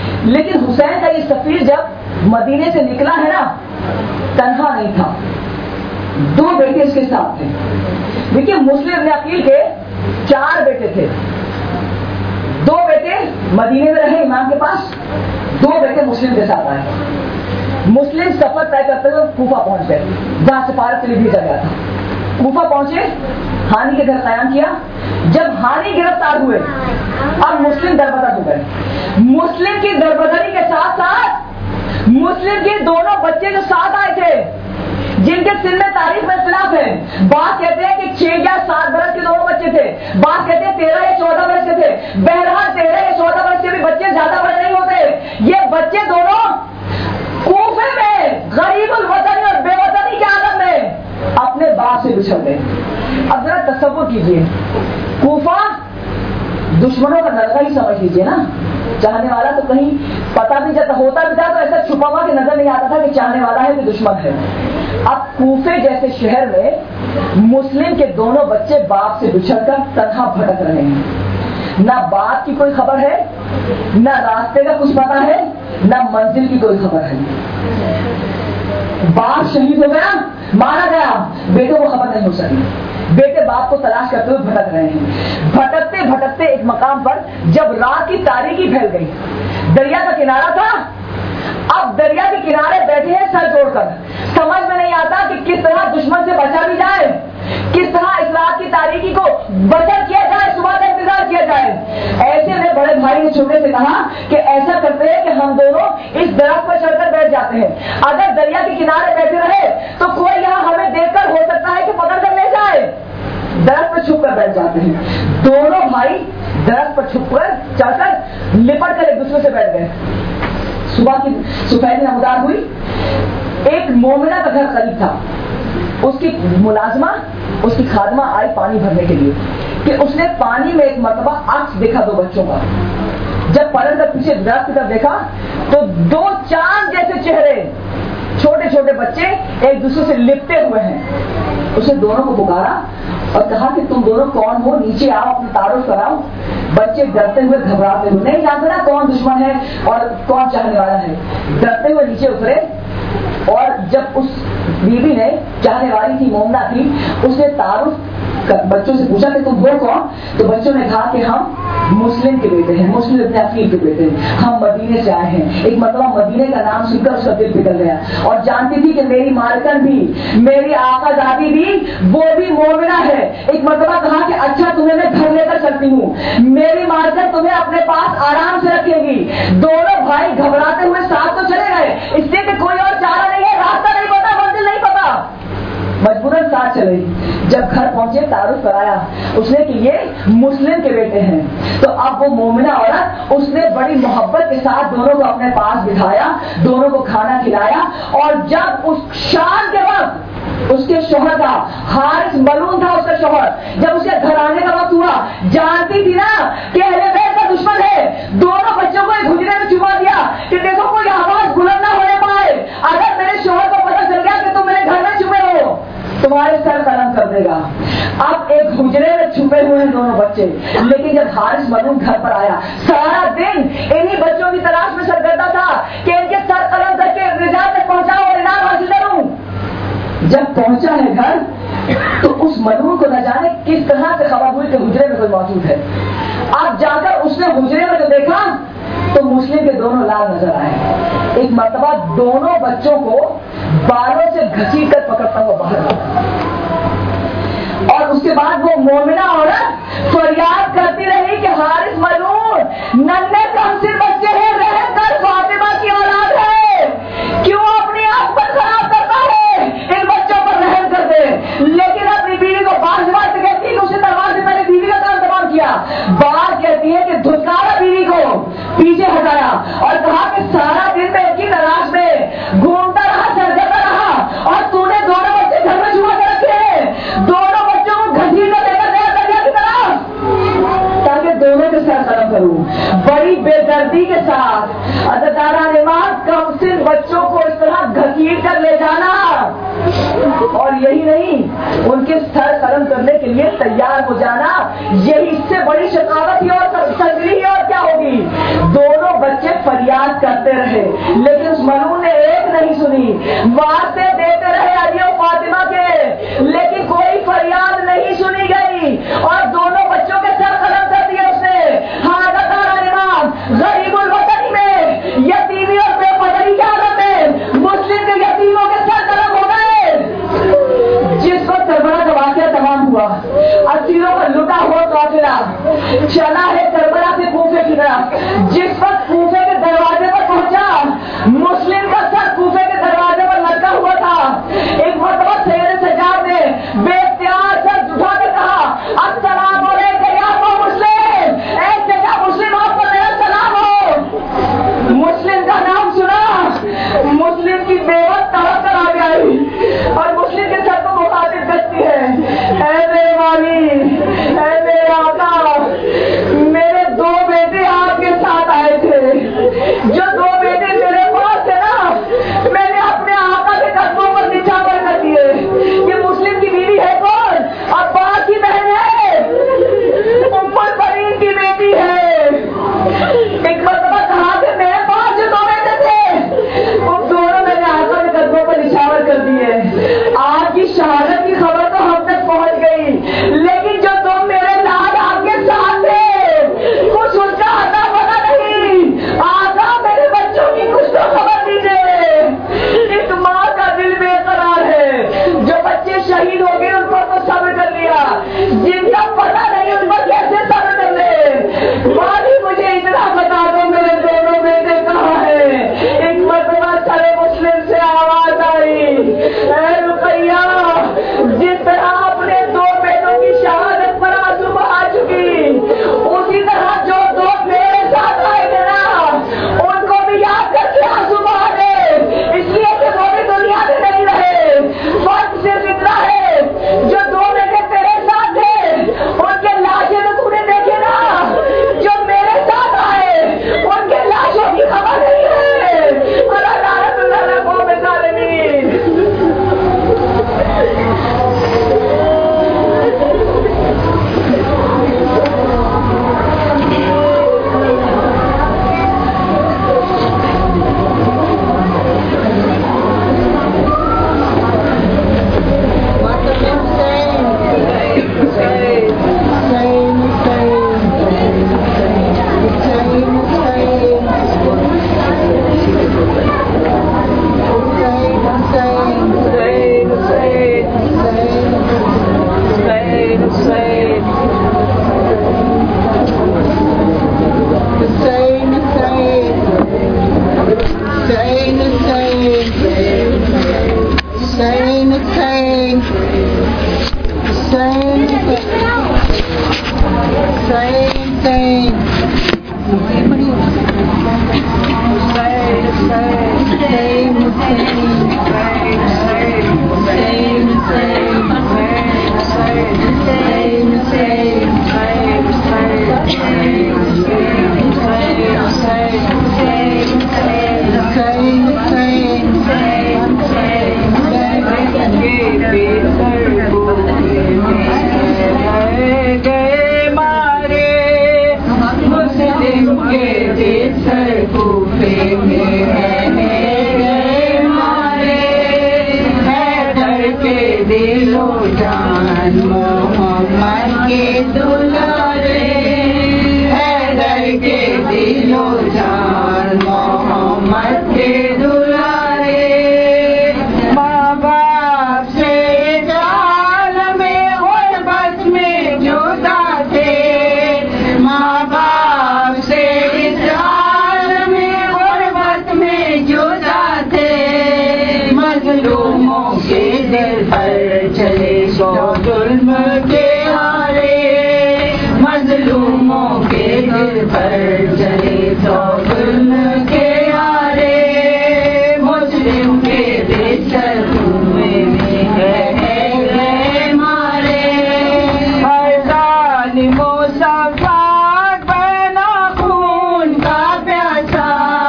لیکن حسین کا یہ سفیر جب مدینے سے نکلا ہے نا، تنہا نہیں تھا، دو بیٹے اس کے ساتھ تھے. دیکھیے مسلم ابن عقیل کے چار بیٹے تھے، دو بیٹے مدینے میں رہے امام کے پاس، دو بیٹے مسلم کے ساتھ آئے. مسلم سفر طے کرتے ہوئے کوفہ پہنچ گئے جہاں سفارت کے لیے بھیجا گیا تھا. کوفہ پہنچے، ہانی کے گھر قیام کیا. جب ہانی گرفتار ہوئے اب مسلم دربدر ہو گئے. مسلم کی دربدری کے ساتھ ساتھ مسلم کے دونوں بچے جو ساتھ آئے تھے، جن کے سن میں تاریخ میں اختلاف ہے، بعض کہتے ہیں کہ چھ یا سات برس کے دونوں بچے تھے، بعض کہتے ہیں تیرہ یا چودہ برس کے تھے. بہرحال تیرہ یا چودہ برس کے بھی بچے زیادہ بڑے نہیں ہوتے. یہ بچے دونوں کوفے میں غریب الوطنی اور بے وطنی کے عالم میں اپنے باپ سے بچھڑ گئے. اب ذرا تصور کیجئے، کوفہ دشمنوں کا نظر ہی سمجھ لیجئے نا. چاہنے والا تو کہیں پتا بھی جاتا ہوتا بھی تھا تو ایسا چھپا ہوا کہ نظر نہیں آتا تھا کہ چاہنے والا ہے کہ دشمن ہے. اب کوفے جیسے شہر میں مسلم کے دونوں بچے باپ سے بچھڑ کر تنہا بھٹک رہے ہیں. نہ باپ کی کوئی خبر ہے، نہ راستے کا کچھ پتا ہے، نہ منزل کی کوئی خبر ہے. باپ شہید ہو گیا، مارا گیا، بیٹوں کو خبر نہیں ہو سکی. بیٹے باپ کو تلاش کرتے ہوئے بھٹک رہے ہیں. بھٹکتے بھٹکتے ایک مقام پر جب رات کی تاریکی پھیل گئی، دریا کا کنارہ تھا، اب دریا کے کنارے بیٹھے ہیں سر جوڑ کر، سمجھ میں نہیں آتا کہ کس طرح دشمن سے بچا بھی جائے، کس طرح اس رات کی تاریکی کو بچا کیا جائے، صبح کا انتظار کیا جائے. ایسے میں بڑے بھائی نے چھوٹے سے کہا کہ ایسا کرتے ہیں کہ ہم دونوں اس درخت پر چڑھ کر بیٹھ جاتے ہیں. اگر دریا کے کنارے بیٹھے رہے تو کوئی یہاں ہمیں دیکھ کر ہو سکتا ہے کہ پکڑ کر لے جائے. درخت پر چھپ کر بیٹھ جاتے ہیں. دونوں بھائی درخت پر چھپ کر چڑھ کر لپٹ کر ایک دوسرے سے بیٹھ گئے. صبح کی سفید نمودار ہوئی. ایک مومنہ کا گھر قریب تھا. اس کی ملازمہ، اس کی خادمہ آئی پانی بھرنے کے لیے کہ اس نے پانی میں ایک مرتبہ عکس دیکھا دو بچوں کا. جب پلٹ کر پیچھے درخت کی طرف دیکھا تو دو چاند جیسے چہرے، چھوٹے چھوٹے بچے ایک دوسرے سے لپٹے ہوئے ہیں. اسے دونوں کو پکارا اور کہا کہ تم دونوں کون ہو، نیچے آؤ، اپنا تعارف کراؤ. بچے ڈرتے ہوئے گھبراتے ہوئے، نہیں جانتے نا کون دشمن ہے اور کون چاہنے والا ہے، ڈرتے ہوئے نیچے اترے. اور جب اس بیوی نے، چاہنے والی تھی، مومنہ تھی، اس نے تعارف بچوں سے پوچھا کہ تم ہو کون، تو بچوں نے کہا کہ ہم مسلم کے بیٹے ہیں، مسلم ابن عقیل کے بیٹے ہیں، ہم مدینے سے آئے ہیں. ایک مرتبہ مدینے کا نام سن کر اس کا دل پگھل گیا اور جانتی تھی کہ میری مالکن بھی، میری آقا دادی بھی، وہ بھی مومنہ ہے. ایک مرتبہ کہا کہ اچھا تمہیں میں گھر لے کر چلتی ہوں، میری مالکن تمہیں اپنے پاس آرام سے رکھے گی. دونوں بھائی گھبراتے ہوئے ساتھ تو چلے گئے، اس لیے کہ کوئی اور چارہ نہیں ہے، راستہ نہیں پتا، منزل نہیں پتا، مجبوراً ساتھ چلے. جب گھر پہنچے تعارف کرایا اس نے کہ یہ مسلم کے بیٹے ہیں. تو اب وہ مومنہ عورت، اس نے بڑی محبت کے ساتھ دونوں کو اپنے پاس بٹھایا، دونوں کو کھانا کھلایا. اور جب اس شام کے وقت اس کے شوہر کا، حارث ملعون تھا اس کا شوہر، جب اس کے گھر آنے کا وقت ہوا، جانتی تھی نا کہ اہل بیت کا دشمن ہے، دونوں بچوں کو ایک حجرے میں چھپا دیا کہ دیکھو کوئی آواز بلند نہ ہونے پائے، اگر میرے شوہر کو پتہ چل گیا کہ تم میرے گھر میں چھپے ہو تمہارے سر قلم کر دے گا. اب ایک حجرے میں چھپے ہوئے ہیں دونوں بچے. لیکن جب حارث ملعون گھر پر آیا، سارا دن انہی بچوں کی تلاش میں سرگردہ تھا کہ ان کے سر قلم کر کے نجات تک پہنچاؤ اور انعام حاصل کروں. جب پہنچا ہے گھر تو اس ملعون کو نہ جانے کس طرح سے خبر ہوئی کہ حجرے میں کوئی موجود ہے. اب جا کر اس نے حجرے میں جو دیکھا تو مسلم کے دونوں لال نظر آئے. ایک مرتبہ دونوں بچوں کو بالوں سے گھسیٹ کر پکڑتا ہوا باہر آیا اور اس کے بعد وہ مومنہ عورت فریاد کرتی رہی کہ حارث ملعون ننھے کمسن بچے ہیں، رحم کر، فاطمہ کی اولاد ہے، کیوں اپنی آنکھ پر خراب کرتا ہے، ان بچوں پر رحم کر دے. لیکن اپنی بیوی کو بار بار سے کہتی ہے کہ اسے تلوار سے پہلے بیوی کا کام تمام کیا. بات کہتی ہے کہ دھتکارا بیوی کو، پیچھے ہٹایا اور کہا کہ سارا دن میں ایک ہی تلاش میں گھومتا رہا، سرگردہ رہا، اور تو نے دونوں بچے گھر میں چھپا کے رکھے ہیں، دونوں بچوں کو گھسیٹ کر لے کر گیا دریا کی طرف تاکہ دونوں کے سر قلم کروں. بڑی بے دردی کے ساتھ عزاداران ایمان کم سن بچوں کو اس طرح گھسیٹ کر لے جانا اور یہی نہیں ان کے سر قلم کرنے کے لیے تیار ہو جانا، یہی اس سے بڑی شقاوت ہی اور تجریح اور کیا ہوگی؟ دونوں بچے فریاد کرتے رہے لیکن اس ملعون نے ایک نہیں سنی، واسطے دیتے رہے علی و فاطمہ کے لیکن کوئی فریاد نہیں سنی گئی اور دونوں بچوں کے سر قلم کر دیے اس نے۔ حالت غریب الوطنی میں یتیمی اور بے پدری کی حالت میں مسلم کے یتیموں کے سر قلم ہو گئے۔ جس وقت کربلا کا واقعہ تمام ہوا، اسیروں کا لٹا ہوا قافلہ چلا ہے کربلا سے کوفے کی طرف، جس وقت کوفے کے دروازے پر پہنچا، مسلم کا سر کوفے کے دروازے پر لٹکا ہوا تھا۔ ایک مرتبہ سید سجاد نے بے اختیار سر اٹھا کے کہا السلام علیکم یا مسلم، ایک جگہ مسلم آپ پر میرا سلام ہو۔ مسلم کا نام سنا، مسلم کی بیوت تڑپ کر آ گئی اور مسلم کے سر کو مخاطب کرتی ہے، اے میرے والی، اے میرے آقا، میرے دو بیٹے آپ کے ساتھ آئے تھے، جو دو بیٹے میرے پاس تھے نا، میں نے اپنے آقا کے قدموں پر نچھاور کر دیے۔ یہ مسلم کی بیوی ہے کون؟ عباس کی بہن ہے، ام البنین کی بیٹی ہے۔ ایک مرتبہ کہا کہ میرے پاس جو دو بیٹے تھے ان دونوں میں نے آقا کے قدموں پر نچھاور کر دیے۔ آج کی شہادت کی خبر تو ہم تک پہنچ گئی لیکن جو تم میرے لال آپ کے ساتھ تھے کچھ ان کا آتا پتا نہیں۔ آقا میرے بچوں کی کچھ تو خبر دیجیے۔ ایک ماں کا دل بے قرار ہے، جو بچے شہید ہو گئے ان پر تو صبر کر لیا، جن کا پتا نہیں ان پر کیسے صبر کر لے۔ مالی مجھے اتنا بتا دو میرے دونوں بیٹے کہاں ہیں؟ ایک مرتبہ سارے مسلم سے آواز آئی، اے رقیہ، جس طرح اپنے دو بیٹوں کی شہادت پر آنسو بہا چکی، اسی طرح جو دو میرے ساتھ آئے تھے نا ان کو بھی یاد کر کے آنسو بہا دے، اس لیے کہ وہ بھی دنیا میں نہیں رہے۔ فرق صرف اتنا ہے جو دو بیٹے تیرے ساتھ تھے ان کے لاشیں تو تو نے دیکھے نا، جو میرے ساتھ آئے ان کے لاشوں کی خبر نہیں ہے۔ اللہ لعنت اللہ علی قوم الظالمین۔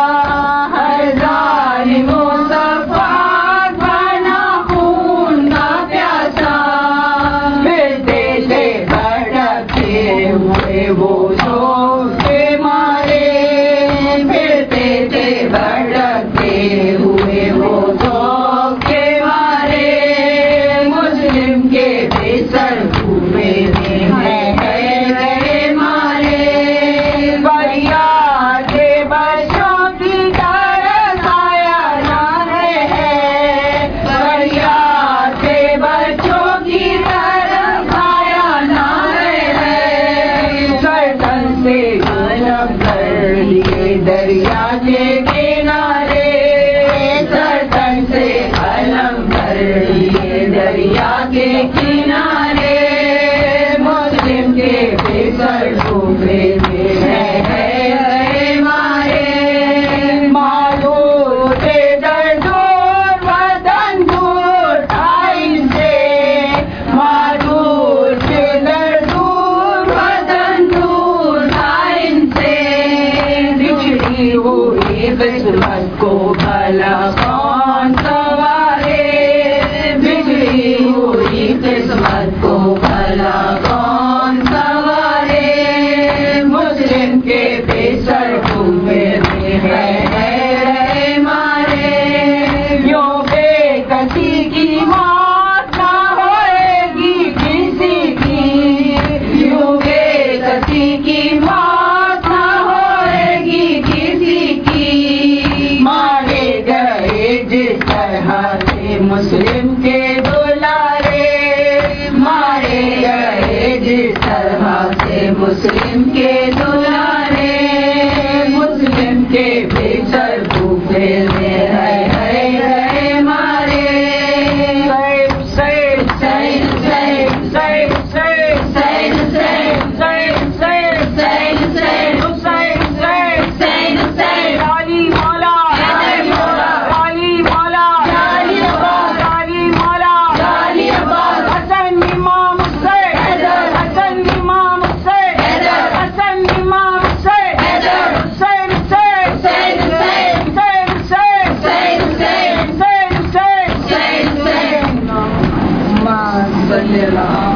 ہر ظالم و صفاق بنا خون کا پھوپے ہے گئے مارے فریاد بچوں کی طرح آیا نہ ہے فریاد بچوں کی طرح آیا نہ ہے گردن سے قلم کر لیے دریا کے کنارے گردن سے قلم کر لیے دریا کے کنارے مسلم کے پیسر ڈوبے ہیں گئے مارے معذور تھے در دور وطن دور تھا ان سے معذور تھے در دور وطن دور تھا ان سے بچھڑی ہوئی قسمت کو بھلا کون سنوارے بچھڑی ہوئی قسمت کو بھلا کون سنوارے مسلم کے پیسر ڈوبے ہیں مارے یوں بے کسی کی موت نہ ہوئے گی کسی کی یوں بے کسی کی موت نہ ہوئے گی کسی کی مارے گئے جس طرح سے مسلم کے دلارے مارے گئے جس طرح سے مسلم کے دلارے مسلم کے پیچر ڈوبے ہے ہے مارے سیف سیف سیف سیف سیف سیف سیف سیف سیف سیف سیف سیف سیف سیف سیف سیف علی مولا علی مولا علی مولا علی عباس علی مولا علی عباس حسن امام حسین حسن امام حسین حسن امام حسین حسین حسین حسین حسین حسین حسین حسین حسین اللہم صلی اللہ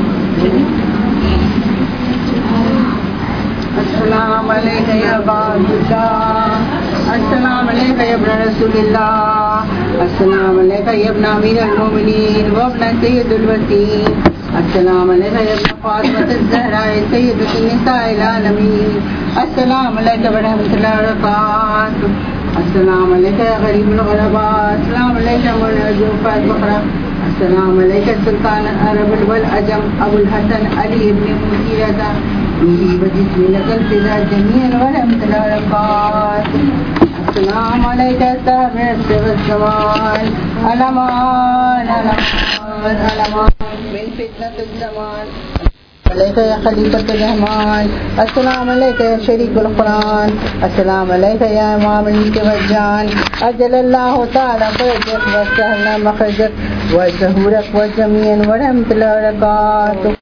السلام علیکم یا عباد اللہ السلام علیکم یا ابن رسول اللہ السلام علیکم یا ابن امیر المومنین و ابن سید الوسیم السلام علیکم یا ابن فاطمۃ الزہرا سیدۃ النساء العالمین السلام علیکم ورحمۃ اللہ وبرکاتہ السلام علیکم یا غریب الغرباء السلام علیکم ورحمۃ اللہ السلام علیکم سلطان العرب والعجم ابو الحسن علی ابن مغیرہ بجسم لقل فضا جميعا ورحمۃ اللہ وبرکاتہ السلام علیکم صاحب الزمان علمان علمان علمان من فتنة الزمان علیکہ یا خلیفۃ الرحمان السلام علیکہ یا شریک القرآن السلام علیکہ یا امام الجان اجل اللہ تعالی فرجک و سہل مخرجک و ظہورک و جمیعا ورحمۃ اللہ وبرکاتہ